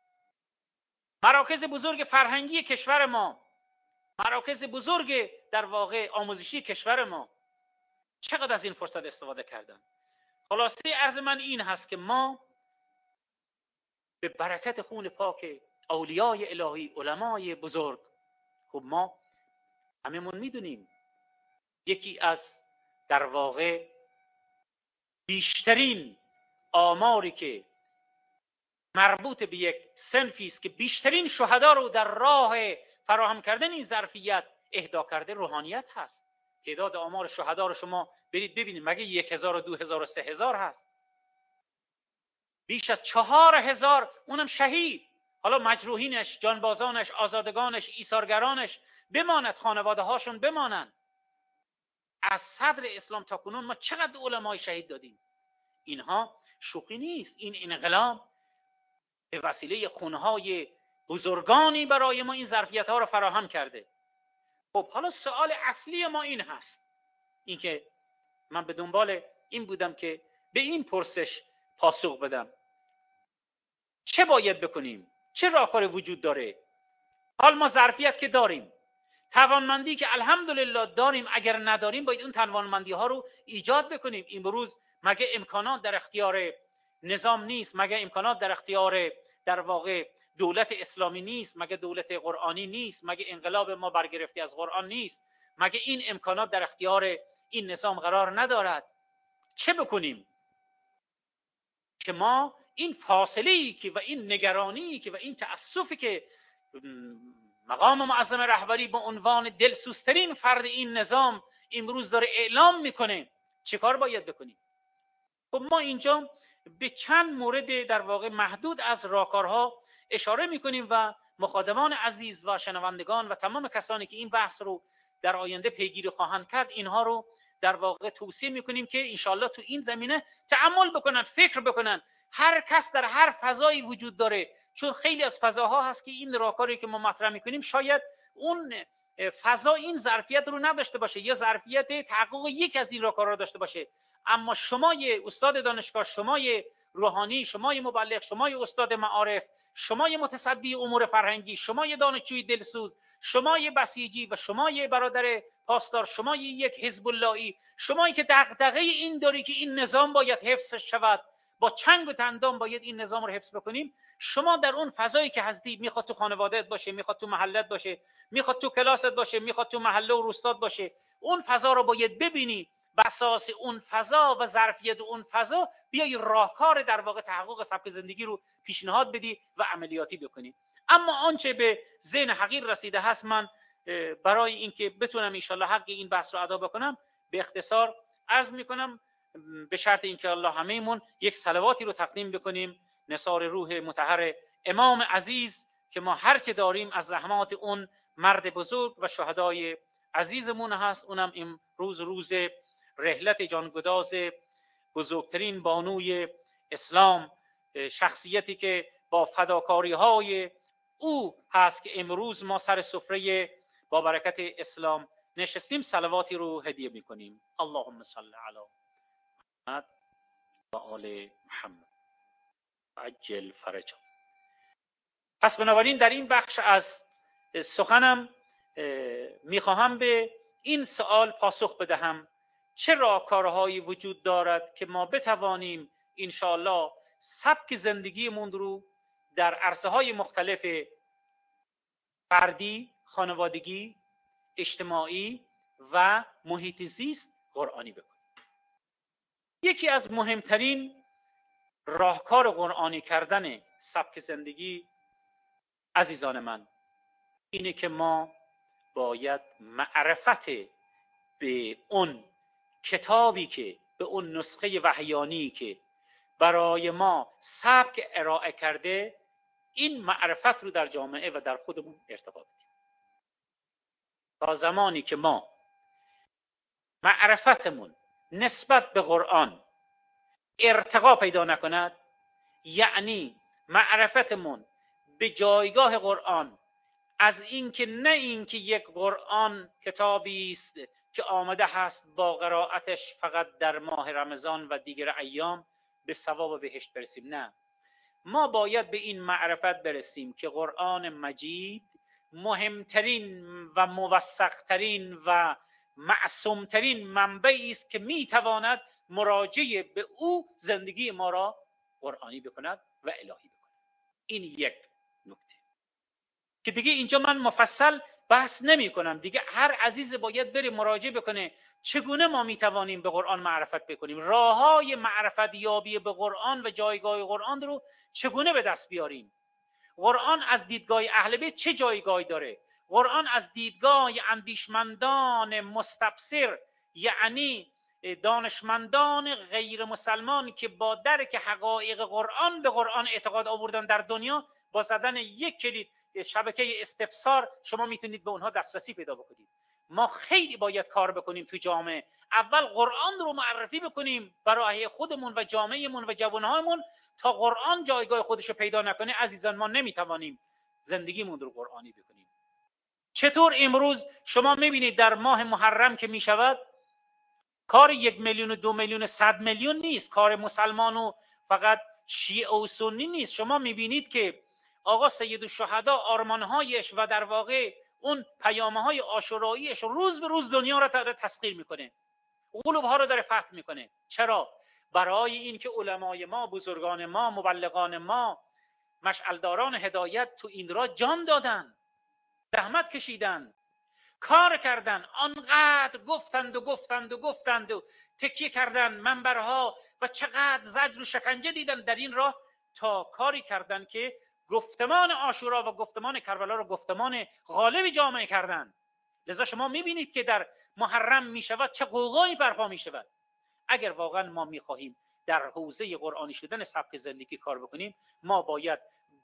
مراکز بزرگ فرهنگی کشور ما، مراکز بزرگ در واقع آموزشی کشور ما چقدر از این فرصت استفاده کردن؟ خلاصه عرض من این هست که ما به برکت خون پاک اولیای الهی، علمای بزرگ، خب ما هممون میدونیم یکی از در واقع بیشترین آماری که مربوط به یک صنفی است که بیشترین شهدا رو در راه فراهم کردن این ظرفیت اهدا کرده روحانیت هست. تعداد آمار شهدا رو شما برید ببینید، مگه یک هزار و دو هزار و سه هزار هست؟ بیش از چهار هزار، اونم شهید. حالا مجروحینش، جانبازانش، آزادگانش، ایثارگرانش بماند، خانواده هاشون بمانند. از صدر اسلام تا کنون ما چقدر علمای شهید دادیم. اینها شوخی نیست. این انقلاب به وسیله خونهای بزرگانی برای ما این ظرفیت ها رو فراهم کرده. خب حالا سوال اصلی ما این هست، این که من به دنبال این بودم که به این پرسش پاسخ بدم. چه باید بکنیم؟ چه راهکاری وجود داره؟ حال ما ظرفیت که داریم، توانمندی که الحمدلله داریم، اگر نداریم باید اون توانمندی ها رو ایجاد بکنیم. امروز مگه امکانات در اختیار نظام نیست؟ مگه امکانات در اختیار در واقع دولت اسلامی نیست؟ مگه دولت قرآنی نیست؟ مگه انقلاب ما برگرفته از قرآن نیست؟ مگه این امکانات در اختیار این نظام قرار ندارد؟ چه بکنیم که ما این فاصله‌ای که و این نگرانی که و این تأسفی که مقام معظم رهبری به عنوان دلسوزترین فرد این نظام امروز داره اعلام میکنه، چه کار باید بکنیم؟ خب ما اینجا به چند مورد در واقع محدود از راهکارها اشاره میکنیم و مخاطبان عزیز و شنوندگان و تمام کسانی که این بحث رو در آینده پیگیری خواهند کرد، اینها رو در واقع توصیه میکنیم که انشالله تو این زمینه تأمل بکنن، فکر بکنن. هر کس در هر فضایی وجود داره، چون خیلی از فضاها هست که این راهکاری که ما مطرح میکنیم شاید اون فضا این ظرفیت رو نداشته باشه یا ظرفیت تحقق یک از این راهکارها داشته باشه. اما شمای استاد دانشگاه، شمای روحانی، شمای مبلغ، شمای استاد معارف، شمای متصدی امور فرهنگی، شمای دانشجوی دلسوز، شمای بسیجی و شمای برادر پاسدار، شمای یک حزب اللهی، شمایی که دغدغه این داری که این نظام باید حفظ شود، با چنگ و تندام باید این نظام رو حفظ بکنیم. شما در اون فضایی که هستی، میخواد تو خانوادهت باشه، میخواد تو محلت باشه، میخواد تو کلاست باشه، میخواد تو محله و روستات باشه، اون فضا رو باید ببینی. بر اساس اون فضا و ظرفیت اون فضا بیای راهکار در واقع تحقق سبک زندگی رو پیشنهاد بدی و عملیاتی بکنی. اما آنچه به ذهن حقیر رسیده هست، من برای اینکه بتونم انشالله حق این بحث رو ادا بکنم به اختصار عرض میکنم، به شرط اینکه الله همه‌مون یک صلواتی رو تقدیم بکنیم نثار روح مطهر امام عزیز که ما هر چه داریم از رحمات اون مرد بزرگ و شهدای عزیزمون هست. اونم امروز روز رحلت جانگداز بزرگترین بانوی اسلام، شخصیتی که با فداکاری های او هست که امروز ما سر سفره با برکت اسلام نشستیم. صلواتی رو هدیه میکنیم. اللهم صل علی محمد و آل محمد عجل فرجا. پس بنابراین در این بخش از سخنم میخواهم به این سوال پاسخ بدهم: چه راهکارهایی وجود دارد که ما بتوانیم انشاءالله سبک زندگیمون رو در عرصه‌های مختلف فردی، خانوادگی، اجتماعی و محیط زیست قرآنی بکنیم. یکی از مهمترین راهکار قرآنی کردن سبک زندگی عزیزان من اینه که ما باید معرفت به اون کتابی که به اون نسخه وحیانی که برای ما سبک ارائه کرده، این معرفت رو در جامعه و در خودمون ارتقا بدیم. تا زمانی که ما معرفتمون نسبت به قرآن ارتقا پیدا نکند، یعنی معرفتمون به جایگاه قرآن از این که نه این که یک قرآن کتابی است که آمده هست با قرائتش فقط در ماه رمضان و دیگر ایام به ثواب بهشت برسیم، نه، ما باید به این معرفت برسیم که قرآن مجید مهمترین و موثقترین و معصومترین منبعی است که میتواند مراجعه به او زندگی ما را قرآنی بکند و الهی بکند. این یک نکته که دیگه اینجا من مفصل بحث نمی کنم دیگه. هر عزیز باید بره مراجعه بکنه چگونه ما میتوانیم به قرآن معرفت بکنیم، راههای معرفت یابی به قرآن و جایگاه قرآن رو چگونه به دست بیاریم. قرآن از دیدگاه اهل بیت چه جایگاهی داره؟ قرآن از دیدگاه اندیشمندان مستبصر، یعنی دانشمندان غیر مسلمان که با درک حقایق قرآن به قرآن اعتقاد آوردن در دنیا، با زدن یک کلید شبکه استفسار شما میتونید به اونها دسترسی پیدا بکنید. ما خیلی باید کار بکنیم تو جامعه. اول قرآن رو معرفی بکنیم برای خودمون و جامعهمون و جوانهامون. تا قرآن جایگاه خودش رو پیدا نکنه عزیزان ما نمیتوانیم زندگیمون رو قرآنی بکنیم. چطور امروز شما میبینید در ماه محرم که میشود کار یک میلیون و دو میلیون صد میلیون نیست، کار مسلمان و فقط شیعه و سنی نیست. شما میبینید که آقا سید الشهدا آرمانهایش و در واقع اون پیامه های عاشوراییش روز به روز دنیا را داره تسخیر میکنه، قلوب ها رو داره فتح میکنه. چرا؟ برای این که علمای ما، بزرگان ما، مبلغان ما، مشعلداران هدایت تو این را جان دادن، زحمت کشیدن، کار کردن، آنقدر گفتند و گفتند و گفتند و تکیه کردن منبرها و چقدر زجر و شکنجه دیدن در این راه تا کاری کردن که گفتمان عاشورا و گفتمان کربلا را گفتمان غالب جامعه کردن. لذا شما میبینید که در محرم میشود چه غوغایی برپا میشود. اگر واقعا ما میخواهیم در حوزه قرآنی شدن سبک زندگی کار بکنیم، ما باید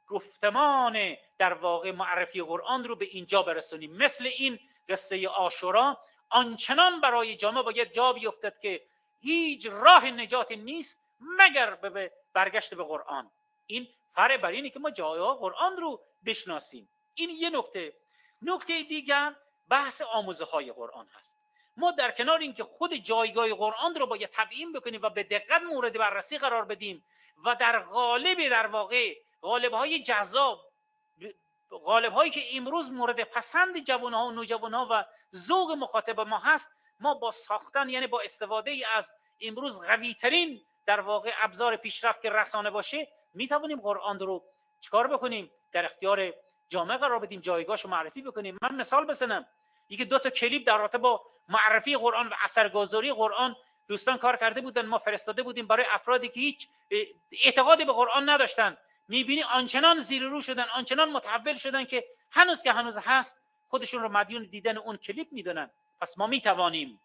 گفتمان در واقع معرفی قرآن رو به اینجا برسونیم. مثل این قصه عاشورا آنچنان برای جامعه باید جا بیفتد که هیچ راه نجات نیست مگر به برگشت به قرآن. این فرع بر اینه که ما جایگاه قرآن رو بشناسیم. این یه نکته. نکته دیگر بحث آموزه های قرآن هست. ما در کنار اینکه خود جایگاه قرآن رو باید تبیین بکنیم و به دقت مورد بررسی قرار بدیم و در قالب در واقع قالب‌های جذاب، قالب‌هایی که امروز مورد پسند جوان‌ها و نوجوان‌ها و ذوق مخاطب ما هست، ما با ساختن یعنی با استفاده ای از امروز قوی‌ترین در واقع ابزار پیشرفت که رسانه باشه میتوانیم قرآن رو چیکار بکنیم؟ در اختیار جامعه قرار بدیم، جایگاهش رو معرفی بکنیم. من مثال بزنم، یکی دو تا کلیپ در رابطه با معرفی قرآن و اثرگذاری قرآن دوستان کار کرده بودن، ما فرستاده بودیم برای افرادی که هیچ اعتقادی به قرآن نداشتن. میبینی آنچنان زیر رو شدن، آنچنان متحول شدن که هنوز که هنوز هست خودشون رو مدیون دیدن اون کلیپ میدونن. پس ما میتوانیم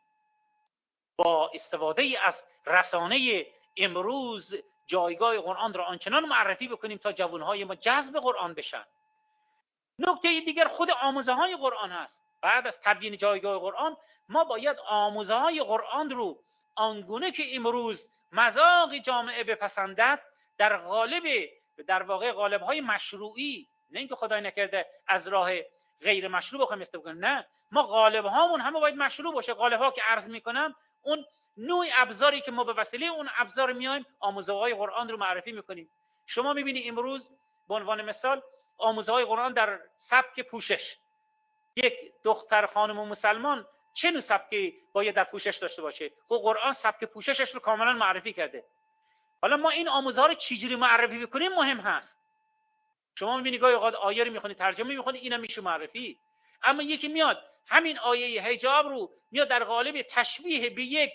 با استفاده ای از رسانه امروز جایگاه قرآن را آنچنان معرفی بکنیم تا جوانهای ما جذب قرآن بشن. نکته دیگر خود آموزه های قرآن هست. بعد از تبیین جایگاه قرآن ما باید آموزه های قرآن رو آنگونه که امروز مذاق جامعه بپسندد در قالب در واقع قالب های مشروعی، نه اینکه خدای نکرده از راه غیر مشروع بخوایم استفاده کنیم، نه، ما قالب هامون همه باید مشروع باشه. قالب ها که عرض میکنم اون نوع ابزاری که ما به وسیله اون ابزار میایم آموزه های قرآن رو معرفی میکنیم. شما میبینید امروز به عنوان مثال آموزه های قرآن در سبک پوشش، یک دختر خانم و مسلمان چه نوع سبکی باید در پوشش داشته باشه؟ خب قرآن سبک پوششش رو کاملا معرفی کرده. حالا ما این آموزه ها رو چجوری معرفی بکنیم مهم هست. شما میبینید گاهی اوقات آیه رو میخونید، ترجمه میخونید، اینم میشه معرفی. اما یکی میاد همین آیه حجاب رو میاد در قالب تشبیه به یک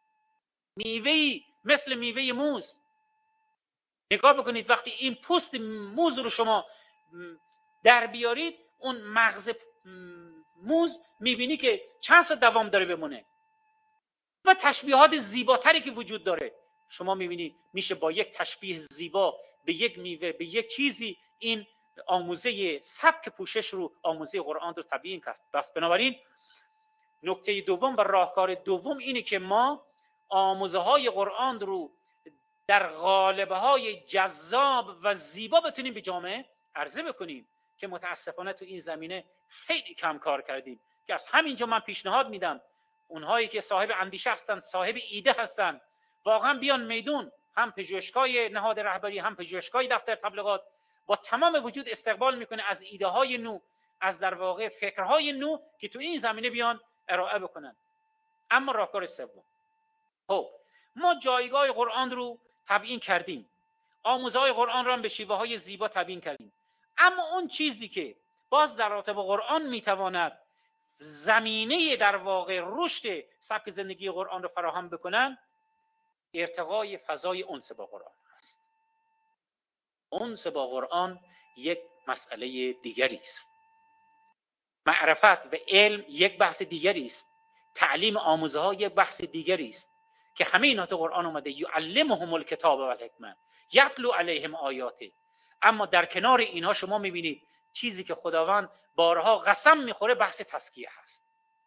میوه‌ای مثل میوه موز. نگاه بکنید وقتی این پوست موز رو شما در بیارید، اون مغز موز میبینی که چند سال دوام داره بمونه و تشبیهات زیباتری که وجود داره. شما میبینی میشه با یک تشبیه زیبا به یک میوه، به یک چیزی، این آموزه سبک پوشش رو، آموزه قرآن رو تبیین کرد. بس بنابراین نکته دوم و راهکار دوم اینه که ما آموزه های قرآن رو در قالب های جذاب و زیبا بتونیم به جامعه عرضه بکنیم که متاسفانه تو این زمینه خیلی کم کار کردیم. که از همینجا من پیشنهاد میدم اونهایی که صاحب اندیشه هستن، صاحب ایده هستن، واقعا بیان میدون، هم پژوهشگاه نهاد رهبری، هم پژوهشگاه دفتر تبلیغات با تمام وجود استقبال میکنه از ایده های نو، از در واقع فکرهای نو که تو این زمینه بیان ارائه بکنن. اما راهکار سوم، خب ما جایگاه قرآن رو تبیین کردیم، آموزه های قرآن رو هم به شیوه های زیبا تبیین کردیم، اما اون چیزی که باز در رابطه با قرآن میتواند زمینه در واقع رشد سبک زندگی قرآن رو فراهم بکنن، ارتقای فضای انس با قرآن است. انس با قرآن یک مسئله دیگری است. معرفت و علم یک بحث دیگری است. تعلیم آموزه ها یک بحث دیگری است که همه اینا تو قرآن اومده. یعلمهم الکتاب و الحکمه یتلو علیهم آیاته. اما در کنار اینها شما میبینید چیزی که خداوند بارها قسم میخوره بحث تزکیه هست.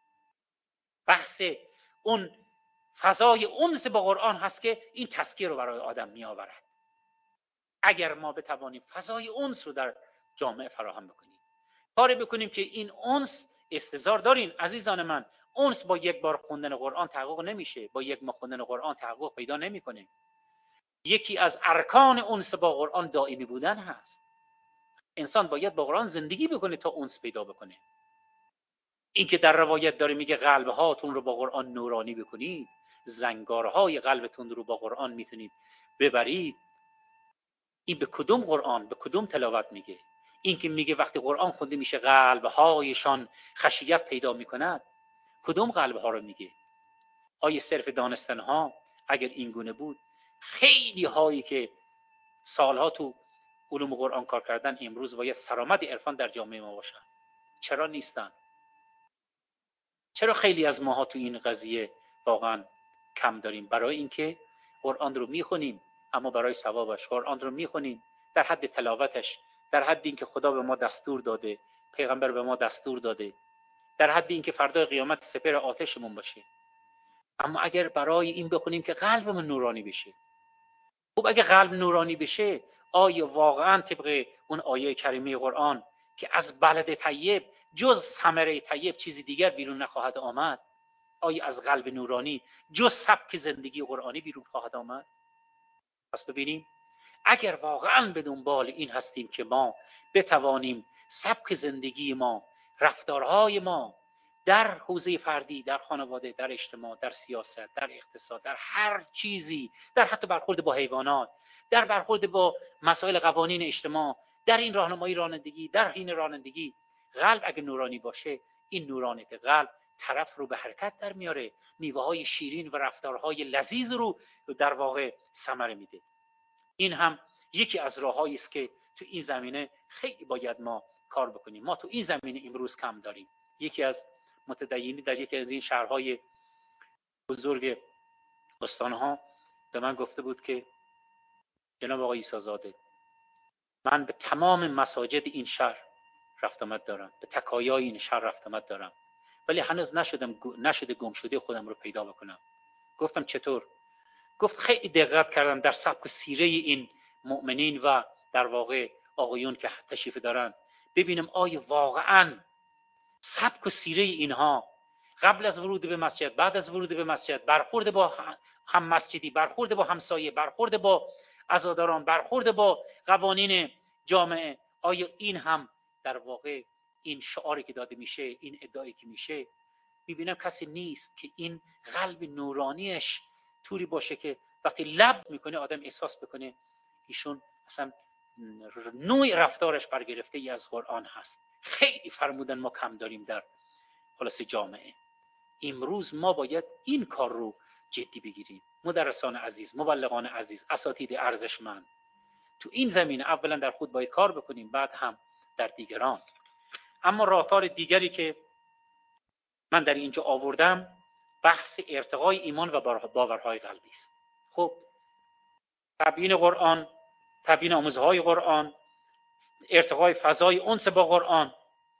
بحث اون فضای انس با قرآن هست که این تزکیه رو برای آدم میآورد. اگر ما بتوانیم فضای انس رو در جامعه فراهم بکنیم، کاری بکنیم که این انس، استظهار دارین عزیزان من، انس با یک بار خوندن قرآن تحقق نمیشه، با یک ماه خوندن قرآن تحقق پیدا نمیکنه. یکی از ارکان انس با قرآن دائمی بودن هست. انسان باید با قرآن زندگی بکنه تا انس پیدا بکنه. این که در روایت داره میگه قلب هاتون رو با قرآن نورانی بکنید، زنگارهای قلبتون رو با قرآن میتونید ببرید، این به کدوم قرآن، به کدوم تلاوت میگه؟ این که میگه وقتی قرآن خونده میشه قلبهایشان خشیت پیدا میکند، کدوم قلبها رو میگه؟ آیه صرف دانستن ها اگر این گونه بود، خیلی هایی که سالها تو علوم قرآن کار کردن امروز باید سرآمد عرفان در جامعه ما باشن. چرا نیستن؟ چرا خیلی از ماها تو این قضیه واقعا کم داریم؟ برای اینکه قرآن رو میخونیم اما برای ثوابش، قرآن رو میخونیم در حد تلاوتش، در حد اینکه خدا به ما دستور داده، پیغمبر به ما دستور داده، در حد اینکه فردا قیامت سپر آتشمون باشه. اما اگر برای این بخونیم که قلبمون نورانی بشه، خب اگه قلب نورانی بشه، آیا واقعا طبق اون آیه کریمه قرآن که از بلد طیب جز ثمره طیب چیزی دیگر بیرون نخواهد آمد، آیا از قلب نورانی جز سبک زندگی قرآنی بیرون خواهد آمد؟ پس ببینیم اگر واقعا به دنبال این هستیم که ما بتوانیم سبک زندگی ما، رفتارهای ما در حوزه فردی، در خانواده، در اجتماع، در سیاست، در اقتصاد، در هر چیزی، در حتی برخورد با حیوانات، در برخورد با مسائل قوانین اجتماع، در این راهنمایی رانندگی، در حین رانندگی، قلب اگه نورانی باشه، این نورانیت قلب طرف رو به حرکت در میاره، میوه های شیرین و رفتارهای لذیذ رو در واقع ثمره میده. این هم یکی از راههایی است که تو این زمینه خیلی باید ما کار بکنیم. ما تو این زمینه امروز کم داریم. یکی از متدینی در یکی از این شهرهای بزرگ استانها به من گفته بود که جناب آقای عیسی زاده، من به تمام مساجد این شهر رفت آمد دارم، به تکایای این شهر رفت آمد دارم، ولی هنوز نشدم نشده گم شده خودم رو پیدا بکنم. گفتم چطور؟ گفت خیلی دقت کردم در سبک و سیره این مؤمنین و در واقع آقایون که تشریف دارن، ببینم آیا واقعاً سبک و سیره اینها قبل از ورود به مسجد، بعد از ورود به مسجد، برخورد با هم مسجدی، برخورد با همسایه، برخورد با عزاداران، برخورد با قوانین جامعه، آیا این هم در واقع این شعاری که داده میشه، این ادعایی که میشه؟ میبینم کسی نیست که این قلب نورانیش طوری باشه که وقتی لب میکنه آدم احساس بکنه ایشون اصلا نوع رفتارش برگرفته ای از قرآن هست. خیلی فرمودن ما کم داریم در خلاص جامعه. امروز ما باید این کار رو جدی بگیریم. مدرسان عزیز، مبلغان عزیز، اساتید ارزشمند، تو این زمینه اولا در خود باید کار بکنیم، بعد هم در دیگران. اما راهکار دیگری که من در اینجا آوردم بحث ارتقای ایمان و باورهای قلبی است. خب تبیین قرآن، تبیین آموزه‌های قرآن، ارتقای فضای انس با قرآن،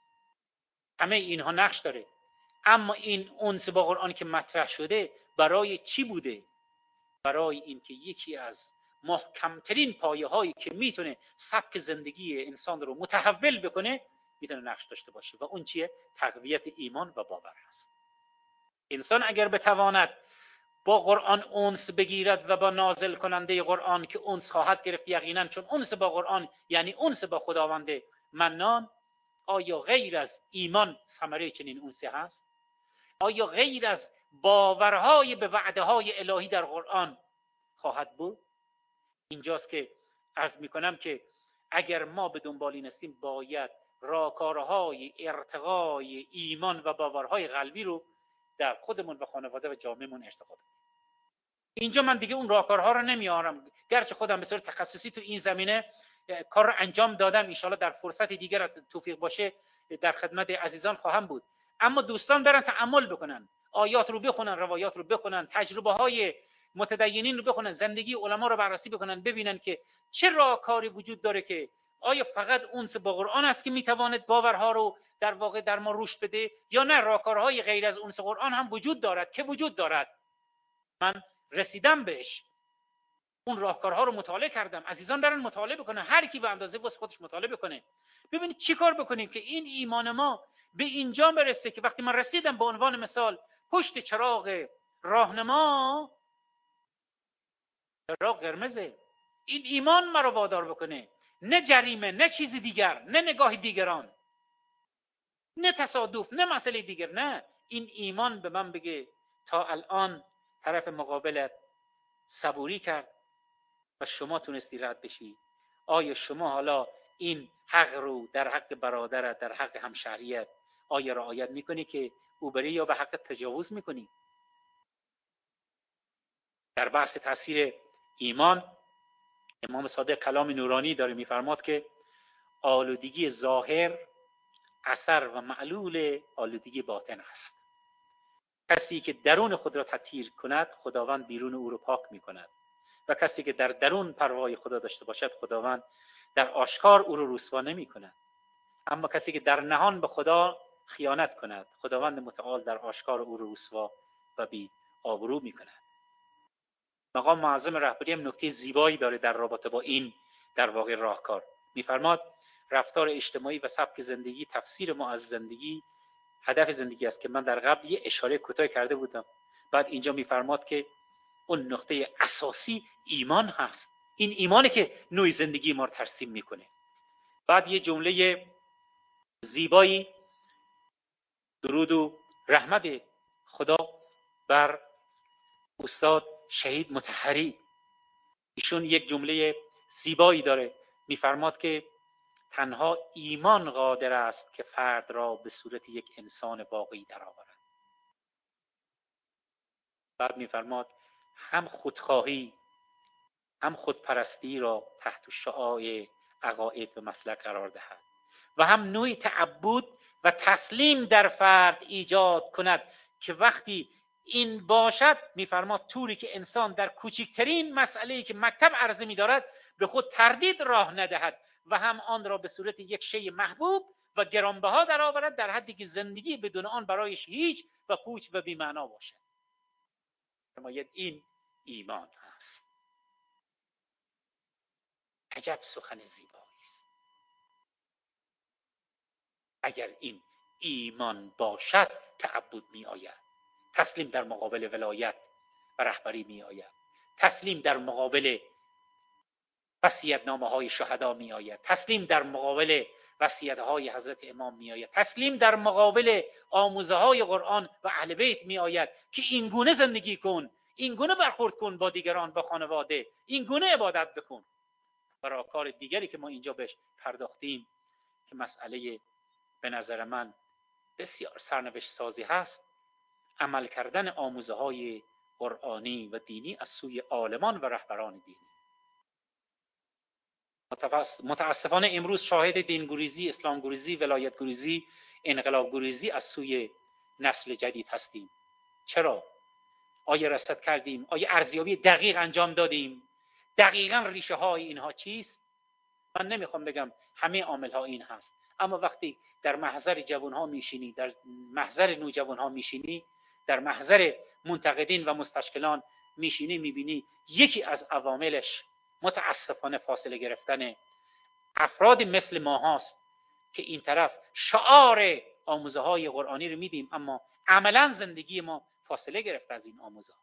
همه اینها نقش داره. اما این انس با قرآن که مطرح شده برای چی بوده؟ برای اینکه یکی از محکمترین پایه هایی که میتونه سبک زندگی انسان رو متحول بکنه میتونه نقش داشته باشه و اون چیه؟ تقویت ایمان و باور هست. انسان اگر بتواند با قرآن انس بگیرد و با نازل کننده قرآن که انس خواهد گرفت یقینا، چون انس با قرآن یعنی انس با خداوند منان، آیا غیر از ایمان ثمره چنین انسی هست؟ آیا غیر از باورهای به وعده های الهی در قرآن خواهد بود؟ اینجاست که عرض میکنم که اگر ما به دنبال این هستیم باید راهکارهای ارتقای ایمان و باورهای قلبی رو در خودمون و خانواده و جامعهمون ارتقا بدیم. اینجا من دیگه اون راهکارها رو نمیارم، گرچه خودم به صورت تخصصی تو این زمینه کار رو انجام دادم، ان شاءالله در فرصت دیگر توفیق باشه در خدمت عزیزان خواهم بود. اما دوستان برن تأمل بکنن، آیات رو بخونن، روایات رو بخونن، تجربه های متدینین رو بخونن، زندگی علما رو بررسی بکنن، ببینن که چه راهکاری وجود داره که آیا فقط اونس با قرآن است که میتواند باورها رو در واقع در ما رشد بده، یا نه راهکارهای غیر از اونس قرآن هم وجود دارد که وجود دارد. من رسیدم بهش، اون راهکارها رو مطالعه کردم. عزیزان برن مطالعه بکنن، هر کی به اندازه واسه خودش مطالعه بکنه، ببینید چی کار بکنیم که این ایمان ما به اینجا برسه که وقتی من رسیدم به عنوان مثال پشت چراغ راهنما چراغ قرمزه، این ایمان مرا وادار بکنه، نه جریمه، نه چیزی دیگر، نه نگاه دیگران، نه تصادف، نه مسئله دیگر، نه، این ایمان به من بگه تا الان طرف مقابلت صبوری کرد و شما تونستی رد بشی، آیا شما حالا این حق رو در حق برادرت، در حق همشهریت آیا رعایت میکنی که او بری، یا به حق تجاوز میکنی؟ در بحث تاثیر ایمان امام صادق کلام نورانی داره میفرماد که آلودگی ظاهر اثر و معلول آلودگی باطن است. کسی که درون خود را تطهیر کند خداوند بیرون او را پاک میکند، و کسی که در درون پروای خدا داشته باشد خداوند در آشکار او را رسوا نمیکند. اما کسی که در نهان به خدا خیانت کند خداوند متعال در آشکار او را رسوا و بی آبرو میکند. مقام معظم رهبری هم نکته زیبایی داره در رابطه با این در واقع راهکار. میفرماد رفتار اجتماعی و سبک زندگی تفسیر ما از زندگی هدف زندگی است که من در قبل یه اشاره کوتاه کرده بودم. بعد اینجا میفرماد که اون نقطه اساسی ایمان هست، این ایمانه که نوع زندگی ما رو ترسیم میکنه. بعد یه جمله زیبایی، درود و رحمت خدا بر استاد شهید مطهری، ایشون یک جمله زیبایی داره، میفرماد که تنها ایمان قادر است که فرد را به صورت یک انسان واقعی درآورد. بعد میفرماد هم خودخواهی هم خودپرستی را تحت شعاع عقاید و مسلک قرار دهد و هم نوعی تعبد و تسلیم در فرد ایجاد کند که وقتی این باشد، میفرماد طوری که انسان در کوچکترین مسئله‌ای که مکتب عرضه می‌دارد به خود تردید راه ندهد و هم آن را به صورت یک شی محبوب و گرانبها درآورد، در حدی که زندگی بدون آن برایش هیچ و پوچ و بی‌معنا باشد. فرماید این ایمان است. عجب سخن زیبایی است. اگر این ایمان باشد تعبد می آید، تسلیم در مقابل ولایت و رهبری می آید، تسلیم در مقابل وصیت‌نامه های شهدا می آید، تسلیم در مقابل وصیت های حضرت امام می آید، تسلیم در مقابل آموزه های قرآن و اهل بیت می آید که این گونه زندگی کن، این گونه برخورد کن با دیگران، با خانواده، این گونه عبادت بکن. برای کار دیگری که ما اینجا بهش پرداختیم که مسئله به نظر من بسیار سرنوشت سازی هست، عمل کردن آموزه های قرآنی و دینی از سوی عالمان و رهبران دینی. متاسفانه امروز شاهد دینگریزی، اسلامگریزی، ولایتگریزی، انقلابگریزی از سوی نسل جدید هستیم. چرا؟ آیا رصد کردیم؟ آیا ارزیابی دقیق انجام دادیم؟ دقیقاً ریشه های اینها چیست؟ من نمیخوام بگم همه عامل ها این هست، اما وقتی در محضر جوان ها میشینی، در محضر نوجوان ها میشینی، در محضر منتقدین و مستشکلان میشینی، میبینی یکی از عواملش متاسفانه فاصله گرفتن افراد مثل ما هاست که این طرف شعار آموزه های قرآنی رو میدیم اما عملا زندگی ما فاصله گرفته از این آموزه.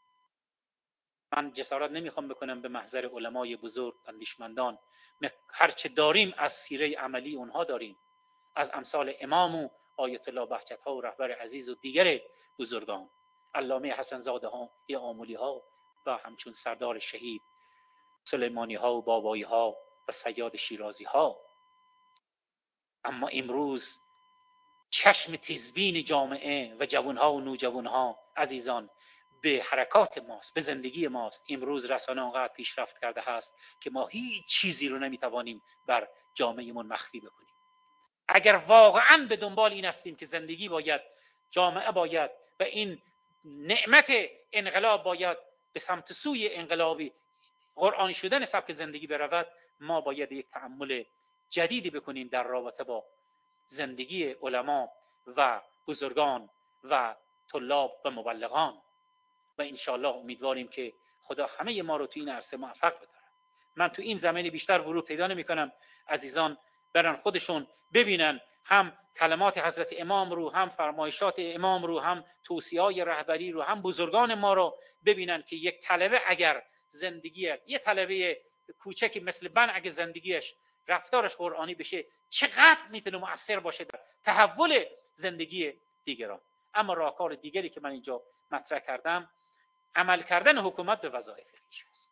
من جسارت نمیخوام بکنم به محضر علمای بزرگ، اندیشمندان، هرچه داریم از سیره عملی اونها داریم، از امثال امام و آیت الله بهجت ها و رهبر عزیز و دیگر بزرگان، علامه حسن زاده ها یا آمولی ها و همچون سردار شهید سلیمانی ها و بابایی ها و سیاد شیرازی ها. اما امروز چشم تیزبین جامعه و جوانها و نوجوانها عزیزان به حرکات ماست، به زندگی ماست. امروز رسانه آنقدر پیشرفت کرده هست که ما هیچ چیزی رو نمیتوانیم بر جامعهمون مخفی بکنیم. اگر واقعا به دنبال این هستیم که زندگی باید، جامعه باید و این نعمت انقلاب باید به سمت سوی انقلابی قرآنی شدن سبک زندگی برود، ما باید یک تأمل جدیدی بکنیم در رابطه با زندگی علما و بزرگان و طلاب و مبلغان و انشاءالله امیدواریم که خدا همه ما رو تو این عرصه موفق بداره. من تو این زمینه بیشتر ورود پیدا نمی کنم. عزیزان برن خودشون ببینن هم کلمات حضرت امام رو، هم فرمایشات امام رو، هم توصیه‌های رهبری رو، هم بزرگان ما رو ببینن که یک طلبه اگر زندگی یه طلبه کوچکی مثل من اگر زندگیش رفتارش قرآنی بشه چقدر میتونه مؤثر باشه در تحول زندگی دیگران. اما راهکار دیگری که من اینجا مطرح کردم عمل کردن حکومت به وظایف خویش است.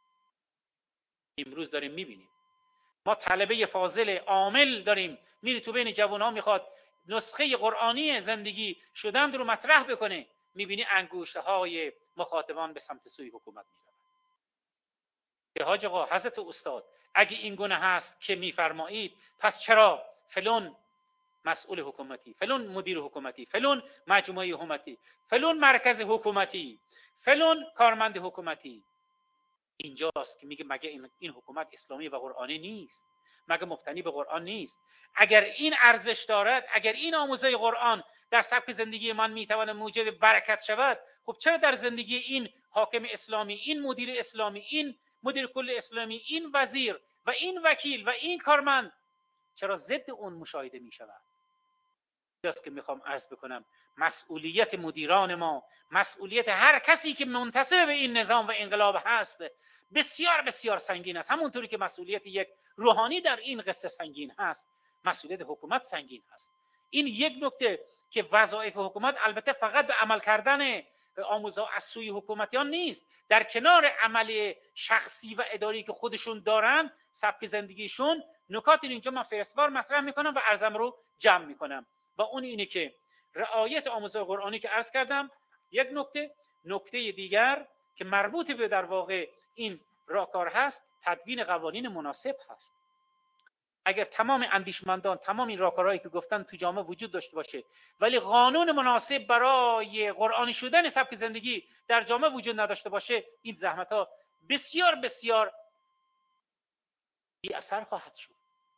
امروز داریم میبینیم ما طلبه فاضل عامل داریم میره تو بین جوان‌ها میخواد نسخه قرآنی زندگی شدن رو مطرح بکنه، میبینی انگشت‌های مخاطبان به سمت سوی حکومت میرن. که حاج آقا حضرت استاد اگه این گونه هست که میفرمایید پس چرا فلان مسئول حکومتی، فلان مدیر حکومتی، فلان مجموعه حکومتی، فلان مرکز حکومتی، فلان کارمند حکومتی، اینجاست که میگه مگه این, این حکومت اسلامی و قرآنی نیست؟ مگه مبتنی به قرآن نیست؟ اگر این ارزش دارد، اگر این آموزه قرآن در سبک زندگی من میتواند موجب برکت شود، خب چرا در زندگی این حاکم اسلامی، این مدیر اسلامی، این مدیر کل اسلامی، این وزیر و این وکیل و این کارمند چرا ضد اون مشاهده میشود؟ اینجاست که میخوام عرض بکنم مسئولیت مدیران ما، مسئولیت هر کسی که منتسب به این نظام و انقلاب هست بسیار بسیار سنگین است. همونطوری که مسئولیت یک روحانی در این قصه سنگین هست، مسئولیت حکومت سنگین هست. این یک نکته که وظایف حکومت البته فقط به عمل کردن آموزها از سوی حکومتیان نیست، در کنار عمل شخصی و اداری که خودشون دارن، سبک زندگیشون، نکات اینجا من فهرستوار مطرح میکنم و عرضم رو جمع میکنم و اون اینه که رعایت آموزهای قرآنی که عرض کردم یک نکته. نکته دیگر که مربوط به در واقع این راهکار هست، تدوین قوانین مناسب هست. اگر تمام اندیشمندان تمام این راهکارهایی که گفتن تو جامعه وجود داشته باشه ولی قانون مناسب برای قرآنی شدن سبک زندگی در جامعه وجود نداشته باشه، این زحمت ها بسیار بسیار بی اثر خواهد شد.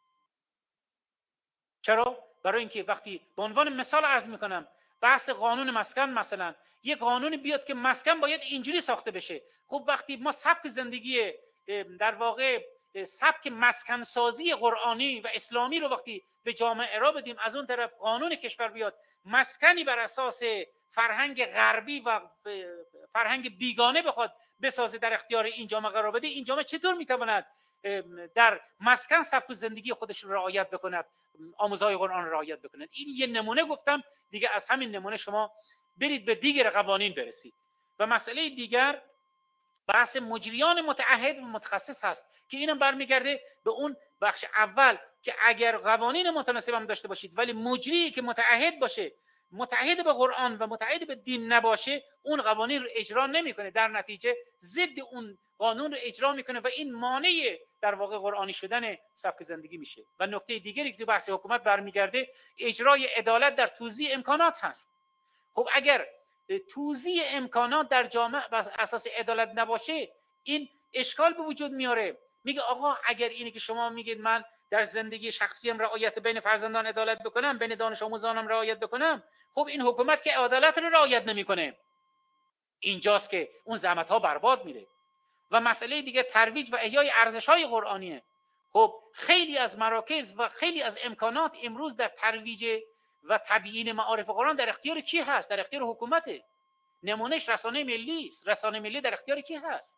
چرا؟ برای اینکه وقتی به عنوان مثال عرض میکنم بحث قانون مسکن، مثلا یک قانون بیاد که مسکن باید اینجوری ساخته بشه، خب وقتی ما سبک زندگی در واقع سبک مسکن سازی قرآنی و اسلامی رو وقتی به جامعه ارائه بدیم، از اون طرف قانون کشور بیاد مسکنی بر اساس فرهنگ غربی و فرهنگ بیگانه بخواد بسازه در اختیار این جامعه قرار بده، این جامعه چطور میتواند در مسکن سبک زندگی خودش رو رعایت بکند، آموزهای قرآن رو رعایت بکند؟ این یه نمونه گفتم دیگه، از همین نمونه شما برید به دیگر قوانین برسید. و مسئله دیگر بحث مجریان متعهد و متخصص هست که اینم برمیگرده به اون بخش اول که اگر قوانین متناسب هم داشته باشید ولی مجری که متعهد باشه، متعهد به قرآن و متعهد به دین نباشه، اون قوانین رو اجرا نمیکنه، در نتیجه ضد اون قانون رو اجرا میکنه و این مانع در واقع قرآنی شدن سبک زندگی میشه. و نکته دیگری که تو بحث حکومت برمیگرده اجرای عدالت در توزیع امکانات هست. خب اگر توزیع امکانات در جامعه بر اساس عدالت نباشه، این اشکال به وجود میاره. میگه آقا اگر اینی که شما میگید من در زندگی شخصیم رعایت بین فرزندان عدالت بکنم، بین دانش آموزانم رعایت بکنم، خب این حکومت که عدالت رو رعایت نمیکنه، اینجاست که اون زحمت ها برباد میره. و مسئله دیگه ترویج و احیای ارزش‌های قرآنیه. خب خیلی از مراکز و خیلی از امکانات امروز در ترویج و تبیین معارف قرآن در اختیار کی هست؟ در اختیار حکومته. نمونهش رسانه ملی است. رسانه ملی در اختیار کی هست؟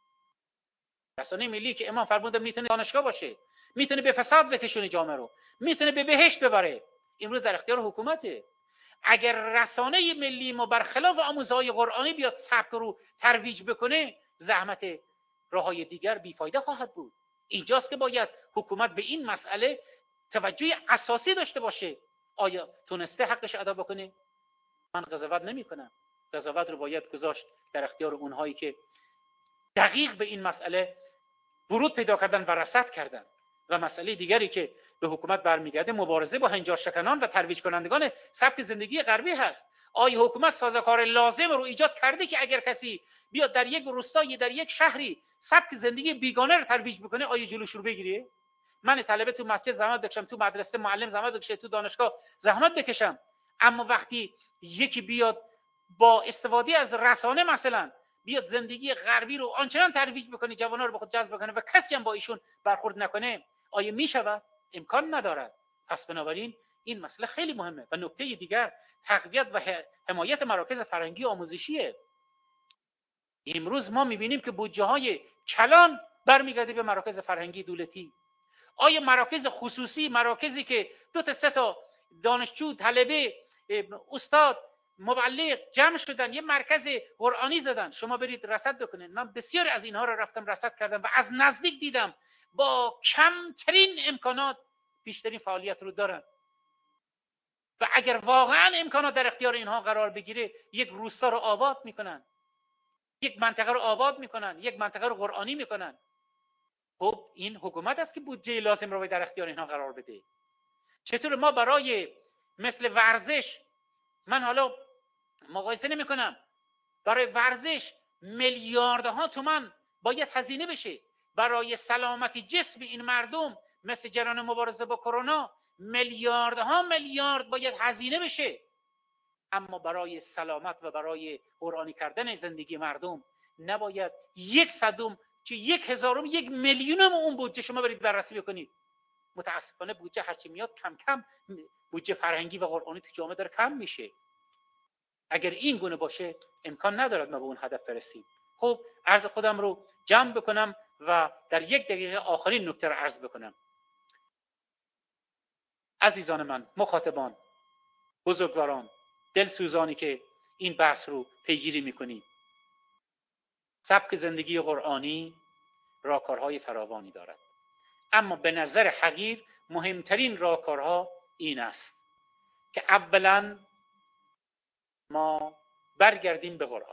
رسانه ملی که امام فرمودن میتونه دانشگاه باشه، میتونه به فساد بکشونه جامعه رو، میتونه به بهشت ببره، امروز در اختیار حکومته. اگر رسانه ملی ما برخلاف آموزهای قرآنی بیاد سبک رو ترویج بکنه، زحمت راههای دیگر بیفایده خواهد بود. اینجاست که باید حکومت به این مسئله توجه اساسی داشته باشه. آیا تونسته حقش ادا بکنه؟ من قضاوت نمی کنم. قضاوت رو باید گذاشت در اختیار اونهایی که دقیق به این مسئله ورود پیدا کردن و رصد کردن. و مسئله دیگری که به حکومت برمیگرده مبارزه با هنجار شکنان و ترویج کنندگان سبک زندگی غربی هست. آیا حکومت سازوکار لازم رو ایجاد کرده که اگر کسی بیاد در یک روستایی، در یک شهری سبک زندگی بیگانه رو ترویج بکنه، آیا جلوش رو بگیره؟ من طلبه تو مسجد زحمت بکشم، تو مدرسه معلم زحمت بکشه، تو دانشگاه زحمت بکشم، اما وقتی یکی بیاد با استفاده از رسانه مثلا بیاد زندگی غربی رو آنچنان ترویج بکنه، جوان‌ها رو به خود جذب بکنه و کسی هم با ایشون برخورد نکنه، آیا میشود؟ امکان ندارد. پس بنابراین این مسئله خیلی مهمه. و نکته دیگر تقویت و حمایت مراکز فرهنگی و آموزشیه. امروز ما میبینیم که بودجه های کلان برمیگرده به مراکز فرهنگی دولتی. آیا مراکز خصوصی، مراکزی که دو تا سه تا دانشجو، طلبه، استاد، مبلغ جمع شدن یه مرکز قرآنی زدن، شما برید رصد بکنید. من بسیار از اینها رو رفتم رصد کردم و از نزدیک دیدم با کمترین امکانات بیشترین فعالیت رو دارن. و اگر واقعا امکانات در اختیار اینها قرار بگیره، یک روستا رو آباد میکنن، یک منطقه رو آباد میکنن، یک منطقه رو قرآنی میکنن. خب این حکومت است که بودجه لازم رو در اختیار اینها قرار بده. چطور ما برای مثل ورزش، من حالا مقایسه نمی کنم، برای ورزش میلیاردها تومان باید هزینه بشه. برای سلامت جسم این مردم مثل جریان مبارزه با کرونا میلیاردها میلیارد باید هزینه بشه. اما برای سلامت و برای قرآنی کردن زندگی مردم نباید یک صدم چه یک هزارم یک میلیونم اون بودجه شما برید بررسی بکنید. متاسفانه بودجه هرچی میاد کم کم بودجه فرهنگی و قرآنی تو جامعه داره کم میشه. اگر این گونه باشه امکان ندارد ما به اون هدف برسیم. خب عرض خودم رو جمع بکنم و در یک دقیقه آخرین نکته رو عرض بکنم. عزیزان من، مخاطبان، بزرگواران، دلسوزانی که این بحث رو پیگیری میکنید، سبک زندگی قرآنی راهکارهای فراوانی دارد، اما به نظر حقیر مهمترین راهکارها این است که اولا ما برگردیم به قرآن.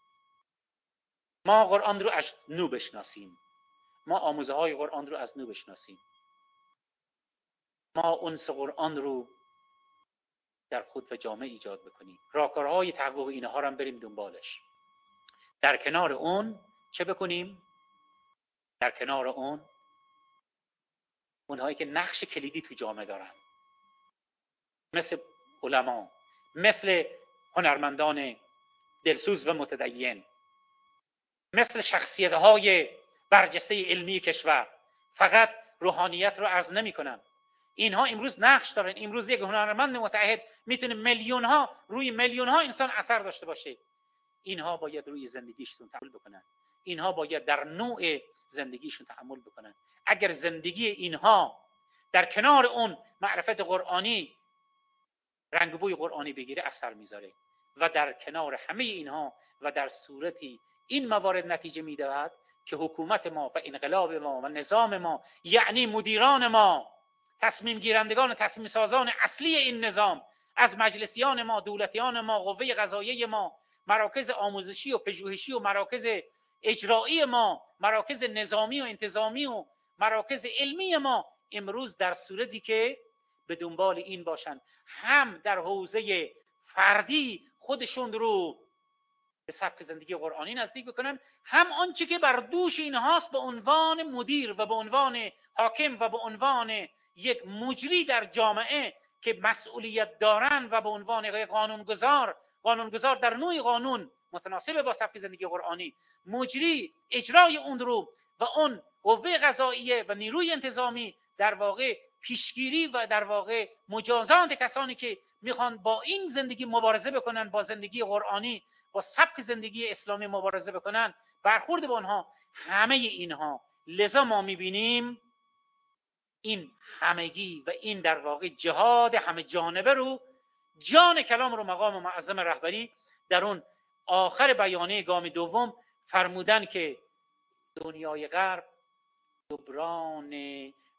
ما قرآن رو از نو بشناسیم. ما آموزه های قرآن رو از نو بشناسیم. ما انس قرآن رو در خود و جامعه ایجاد بکنیم. راهکارهای تحقق اینها رو هم بریم دنبالش. در کنار اون چه بکنیم؟ در کنار اون اونهایی که نقش کلیدی تو جامعه دارن، مثل علما، مثل هنرمندان دلسوز و متدین، مثل شخصیت‌های برجسته علمی کشور، فقط روحانیت رو عرض نمی کنم. اینها امروز نقش دارن. امروز یک هنرمند متعهد میتونه میلیون ها روی میلیون ها انسان اثر داشته باشه. اینها باید روی زندگیشون تأمل بکنن. اینها باید در نوع زندگیشون تأمل بکنن. اگر زندگی اینها در کنار اون معرفت قرآنی رنگ و بوی قرآنی بگیره، اثر میذاره و در کنار همه اینها و در صورتی این موارد نتیجه میدهد که حکومت ما و انقلاب ما و نظام ما، یعنی مدیران ما، تصمیم گیرندگان و تصمیم سازان اصلی این نظام، از مجلسیان ما، دولتیان ما، قوه قضاییه ما، مراکز آموزشی و پژوهشی و مراکز اجرایی ما، مراکز نظامی و انتظامی و مراکز علمی ما، امروز در صورتی که به دنبال این باشند هم در حوزه فردی خودشون رو به سبک زندگی قرآنی نزدیک بکنن، هم آنچه که بر دوش اینهاست به عنوان مدیر و به عنوان حاکم و به عنوان یک مجری در جامعه که مسئولیت دارن و به عنوان قانونگذار قانونگذار در نوع قانون متناسب با سبک زندگی قرآنی مجری اجرای اون رو و اون قوه قضاییه و نیروی انتظامی در واقع پیشگیری و در واقع مجازات کسانی که میخوان با این زندگی مبارزه بکنن، با زندگی قرآنی، با سبک زندگی اسلامی مبارزه بکنن، برخورد با آنها، همه اینها. لذا ما میبینیم این همگی و این در واقع جهاد همه جانبه رو، جان کلام رو مقام معظم رهبری در اون آخر بیانیه گام دوم فرمودن که دنیای غرب جبران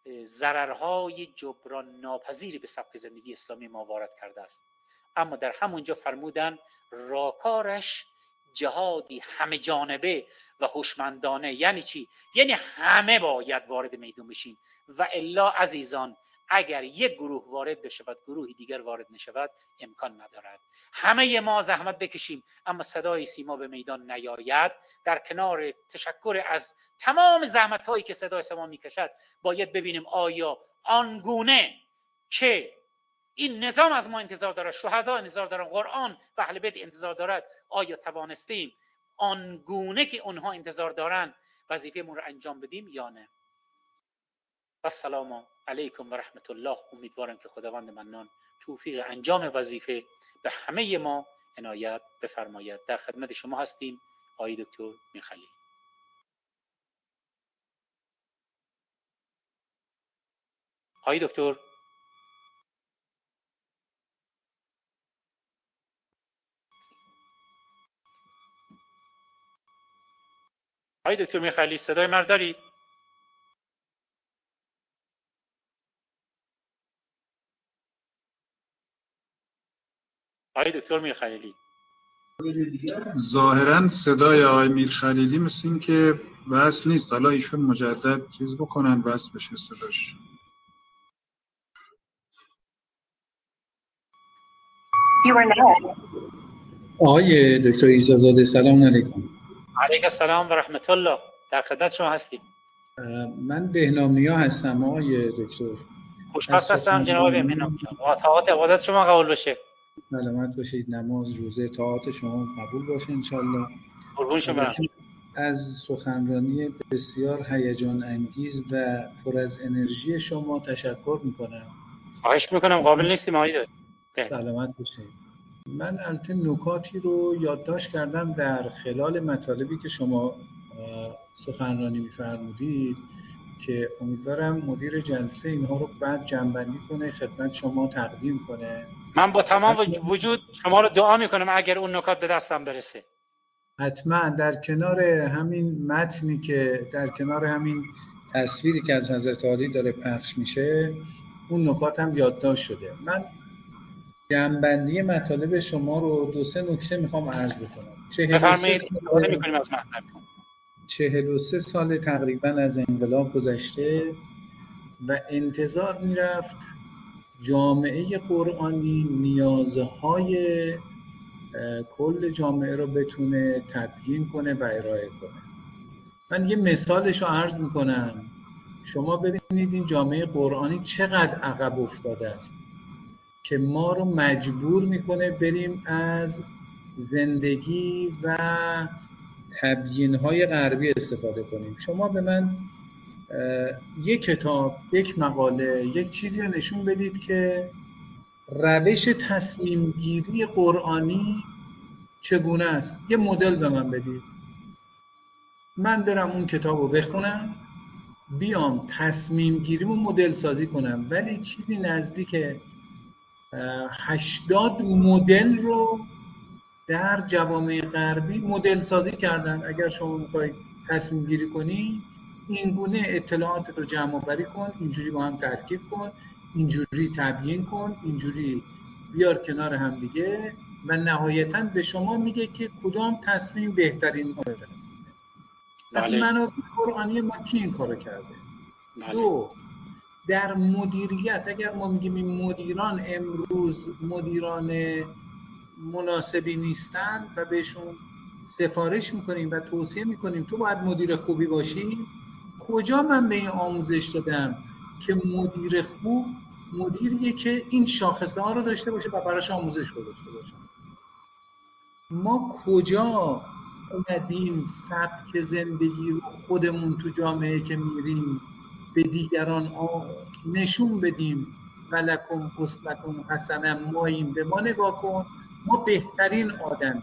ضررهای جبران ناپذیری به سبک زندگی اسلامی ما وارد کرده است. اما در همونجا فرمودن راکارش جهادی همه جانبه و هوشمندانه. یعنی چی؟ یعنی همه باید وارد میدون بشیم و الا عزیزان اگر یک گروه وارد بشود گروهی دیگر وارد نشود امکان ندارد. همه ما زحمت بکشیم اما صدای سیما به میدان نیاید. در کنار تشکر از تمام زحمت هایی که صدای سیما میکشد باید ببینیم آیا آنگونه که این نظام از ما انتظار دارد، شهدا انتظار دارد، قرآن و اهل بیت انتظار دارد، آیا توانستیم آنگونه که اونها انتظار دارند وظیفه‌مون رو انجام بدیم یا نه؟ السلام علیکم و رحمت الله. امیدوارم که خداوند منان توفیق انجام وظیفه به همه ما عنایت بفرماید. در خدمت شما هستیم آقای دکتر میرخلیلی. آقای دکتر آقای دکتر میرخلیلی صدای من دارید؟ آقای دکتر میرخلیلی ظاهرا صدای آقای میرخلیلی مثل این که وصل نیست. حالا ایشون مجدد چیز بکنن وصل بشه صداش. آقای دکتر عیسی‌زاده سلام علیکم. علیک السلام و رحمت الله. در خدمت شما هستیم. من بهنام نیا هستم آقای دکتر. خوشبخت هستم جناب بهنام نیا. طاعات عبادت شما قبول بشه. سلامت باشید. نماز روزه طاعات شما قبول باشه انشالله. قربون شما. از سخنرانی بسیار هیجان انگیز و پر از انرژی شما تشکر میکنم. خواهش میکنم. قابل نیستیم آقای دکتر. سلامت باشید. من البته نکاتی رو یادداشت کردم در خلال مطالبی که شما سخنرانی می‌فرمودید که امیدوارم مدیر جلسه اینها رو بعد جمع‌بندی کنه خدمت شما تقدیم کنه. من با تمام وجود شما رو دعا میکنم اگر اون نکات به دستم برسه. حتما در کنار همین متنی که در کنار همین تصویری که از حضرت عالی داره پخش میشه اون نکات هم یادداشت شده. من جمع‌بندی مطالب شما رو دو سه نکته میخوام عرض بکنم. بفرمایید. استفاده می‌کنیم از مطلبتون. چهل و سه سال تقریبا از انقلاب گذشته و انتظار میرفت جامعه قرآنی نیازهای کل جامعه رو بتونه تبیین کنه و ارائه کنه. من یه مثالش رو عرض میکنم. شما ببینید این جامعه قرآنی چقدر عقب افتاده است که ما رو مجبور میکنه بریم از زندگی و تبیین‌های غربی استفاده کنیم. شما به من یک کتاب، یک مقاله، یک چیزی رو نشون بدید که روش تصمیم گیری قرآنی چگونه است. یه مدل به من بدید. من برم اون کتاب رو بخونم، بیام تصمیم گیریمو مدل سازی کنم، ولی چیزی نزدیک هشتاد مدل رو در جوامع غربی مدل سازی کردن. اگر شما میخواید تصمیم گیری کنی این گونه اطلاعات رو جمع آوری کن، اینجوری با هم ترکیب کن، اینجوری تبیین کن، اینجوری بیار کنار هم دیگه و نهایتاً به شما میگه که کدام تصمیم بهترین مدل است. بله. منابع قرآنی ما کی این کارو کرده؟ بله. دو، در مدیریت اگر ما میگیم این مدیران امروز مدیران مناسبی نیستن و بهشون سفارش میکنیم و توصیه میکنیم تو باید مدیر خوبی باشی، کجا من به این آموزش دادم که مدیر خوب مدیریه که این شاخصه ها رو داشته باشه و براش آموزش گذاشته باشه؟ ما کجا اومدیم سبک زندگی رو خودمون تو جامعه که میریم به دیگران نشون بدیم ولکم اسوة حسنه، ماییم به ما نگاه کن، ما بهترین آدم.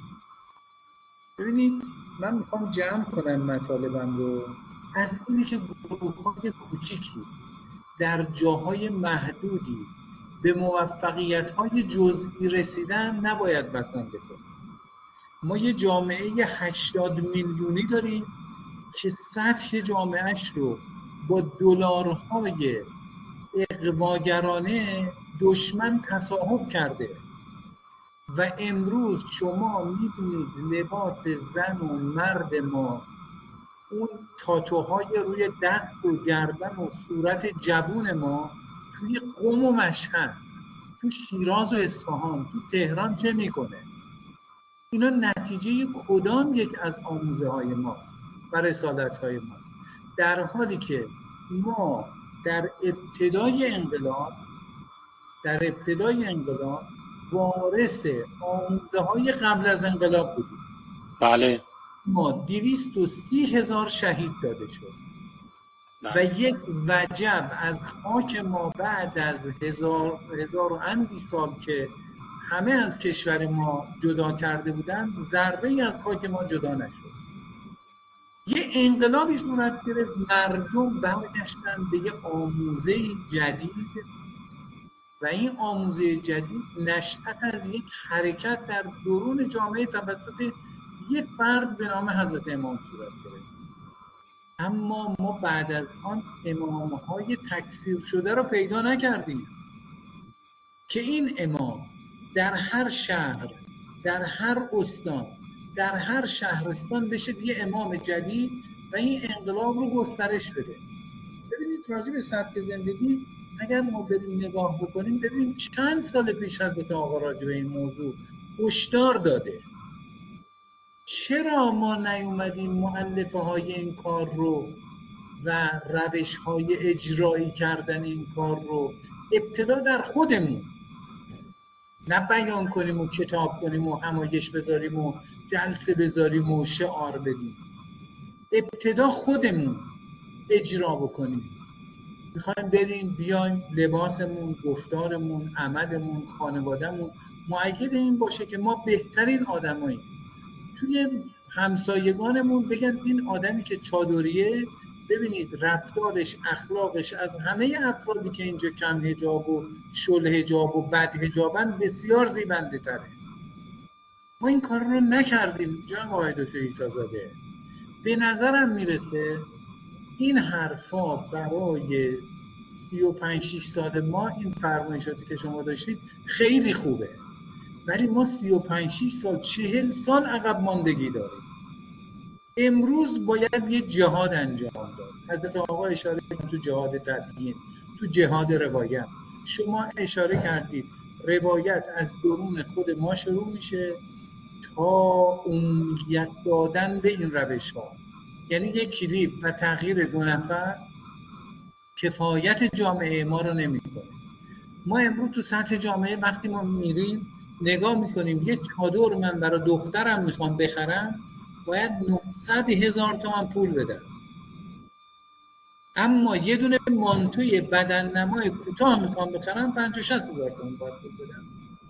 ببینید من میخوام جمع کنم مطالبم رو از اینی که گروه‌های کوچیکی در جاهای محدودی به موفقیت‌های جزئی رسیدن نباید بسنده کنیم. ما یه جامعه هشتاد میلیونی داریم که سطح جامعهش رو با دلارهای اغواگرانه دشمن تصاحب کرده و امروز شما می‌بینید لباس زن و مرد ما، اون تاتوهای روی دست و گردن و صورت جوون ما توی قم و مشهد، تو شیراز و اصفهان، تو تهران چه میکنه؟ اینا نتیجه کدام یک از آموزه های ماست و رسالت های ماست، در حالی که ما در ابتدای انقلاب در ابتدای انقلاب وارث آموزه های قبل از انقلاب بودیم. بله. ما دویست و سی هزار شهید داده شد بله. و یک وجب از خاک ما بعد از هزار, هزار و اندی سال که همه از کشور ما جدا کرده بودند، ذره از خاک ما جدا نشد. یه انقلابی صورت گرفت، مردم برگشتن به یه آموزه جدید و این آموزه جدید نشأت از یک حرکت در درون جامعه توسط یک فرد به نام حضرت امام صورت گرفت. اما ما بعد از آن امام‌های تکثیر شده رو پیدا نکردیم که این امام در هر شهر، در هر استان، در هر شهرستان بشه یه امام جدید و این انقلاب رو گسترش بده. ببینید راجع به سبک زندگی اگر ما بریم نگاه بکنیم، ببینیم چند سال پیش حضرت آقا راجع به این موضوع هشدار داده. چرا ما نیومدیم مؤلفه های این کار رو و روش های اجرایی کردن این کار رو ابتدا در خودمون نه بیان کنیم و کتاب کنیم و همایش بذاریم و جلسه بذاریم و شعار بدیم، ابتدا خودمون اجرا بکنیم. میخوایم بریم بیایم لباسمون، گفتارمون، عملمون، خانوادهمون مؤید این باشه که ما بهترین آدماییم. توی همسایگانمون بگن این آدمی که چادریه، ببینید رفتارش، اخلاقش از همه افرادی که اینجا کم حجاب و شل حجاب و بد حجابن بسیار زیبنده تره. ما این کار رو نکردیم جناب آقای دکتر عیسی‌زاده. به نظرم میرسه این حرفا برای سی و پنج شش سال ما، این فرمایشاتی که شما داشتید خیلی خوبه، ولی ما سی و پنج شش سال چهل سال عقب ماندگی داریم. امروز باید یه جهاد انجام داد. حضرت آقا اشاره کردن تو جهاد تدین، تو جهاد روایت. شما اشاره کردید روایت از درون خود ما شروع میشه تا عمومیت دادن به این روش ها. یعنی یک کلیپ و تغییر دو نفر کفایت جامعه ما رو نمیکنه. ما امروز تو سطح جامعه وقتی ما میریم نگاه میکنیم یه چادر من برای دخترم میخوام بخرم باید نهصد هزار تومان پول بدم، اما یه دونه مانتوی بدن نمای کوتاه میخوام بخرم پنجاه شصت هزار تومان باید پول بدم.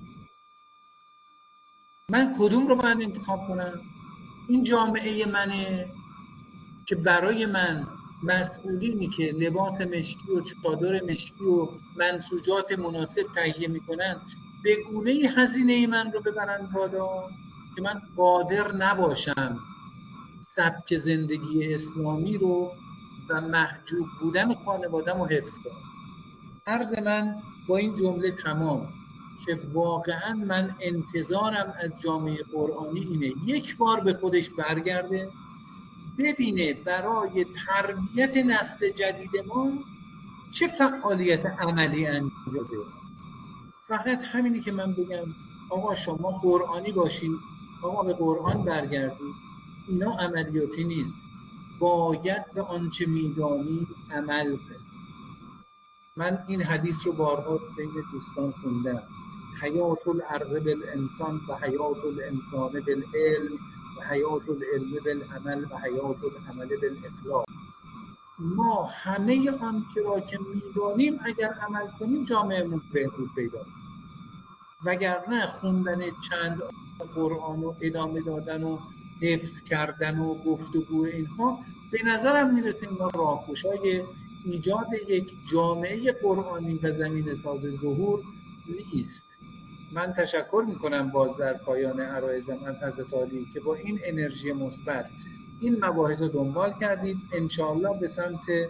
من کدوم رو باید انتخاب کنم؟ این جامعه منه که برای من مسئولینی که لباس مشکی و چادر مشکی و منسوجات مناسب تهیه میکنن به گونه‌ای هزینه من رو ببرن بالا که من قادر نباشم سبک زندگی اسلامی رو و محجوب بودن خانواده‌م رو حفظ کنم. عرض من با این جمله تمام که واقعا من انتظارم از جامعه قرآنی اینه یک بار به خودش برگرده، ببینه برای تربیت نسل جدید ما چه فعالیت عملی انجام داده. فقط همینی که من بگم آقا شما قرآنی باشید، آقا به قرآن برگردید، اینا عملیاتی نیست. باید به آنچه میدانی عمل کنید. من این حدیث رو بارها بین دوستان خوندم: حیات الارض بالانسان و حیات الانسان بالعلم و حیات العلم بالعمل و حیات العمل بالاخلاص. ما همه آنچه را که میدانیم اگر عمل کنیم جامعه‌مون بهبود پیدا کنیم، وگرنه خوندن چند قرآن و ادامه دادن و حفظ کردن و گفتگو اینها به نظرم میرسه ما راهگشای ایجاد یک جامعه قرآنی و زمین ساز ظهور نیست. من تشکر میکنم باز در پایان عرایزم از حضرت عالی که با این انرژی مثبت این مباحث رو دنبال کردید. انشاءالله به سمت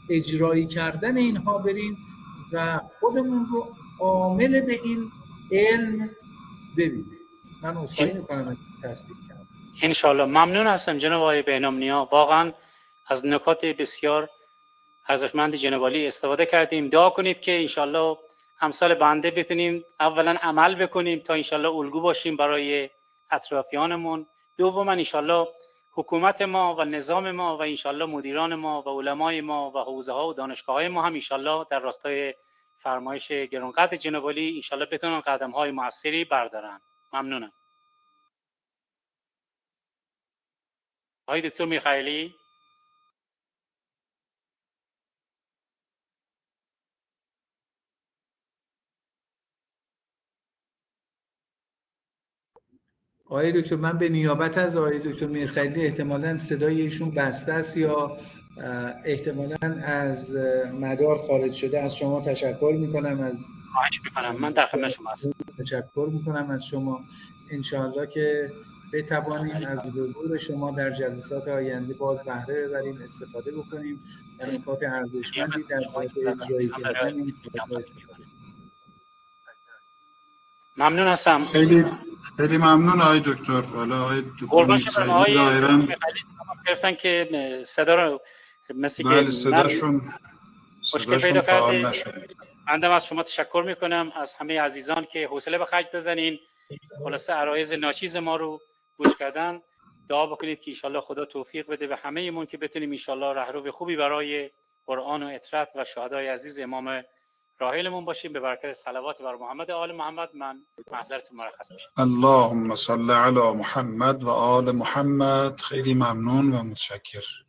اجرایی کردن اینها بریم و خودمون رو عامل به این علم ببینیم. من اصخایی میکنم از تصدیق کردم. انشالله. ممنون هستم جناب آقای بهنام نیا، واقعا از نکات بسیار ارزشمند جناب عالی استفاده کردیم. دعا کنید که انشالله امثال بنده بتونیم اولا عمل بکنیم تا انشالله الگو باشیم برای اطرافیانمون. دوما انشالله حکومت ما و نظام ما و انشالله مدیران ما و علمای ما و حوزه ها و دانشگاه های ما هم انشالله در راستای فرمایش گرانقدر جناب عالی انشالله بتونن قدم های موثری بردارن. ممنونم. آقای دکتر میرخیلی. آقای دکتر، من به نیابت از آقای دکتر میرخیلی احتمالاً صدای ایشون بسته است یا احتمالاً از مدار خارج شده، از شما تشکر میکنم. از خواهش میکنم. من در خدمت شما هستم. تشکر میکنم از شما. انشاءالله که بتوانیم از حضور شما در جلسات آینده باز بهره ببریم، استفاده بکنیم و نکات ارزشمندی در مورد اجرایی کردن این استفاده. ممنون هستم. خیلی خیلی ممنون آقای دکتر. حالا آقای دکتر میرخیلی ظاهراً گفتن که صدا رو مثل که بله صداشون مشکل پیدا کرده. بنده از شما تشکر میکنم، از همه عزیزان که حوصله به خرج بزنین، خلاصه عرایض ناچیز ما رو گوش کردن. دعا بکنید که ان خدا توفیق بده به همه ایمون که بتونیم ان رهرو خوبی برای قرآن و اطرت و شهدای عزیز امام راحلمون باشیم. به برکت صلوات بر محمد و آل محمد من معذرتون مرخص میشم. اللهم صل علی محمد و آل محمد. خیلی ممنون و متشکر.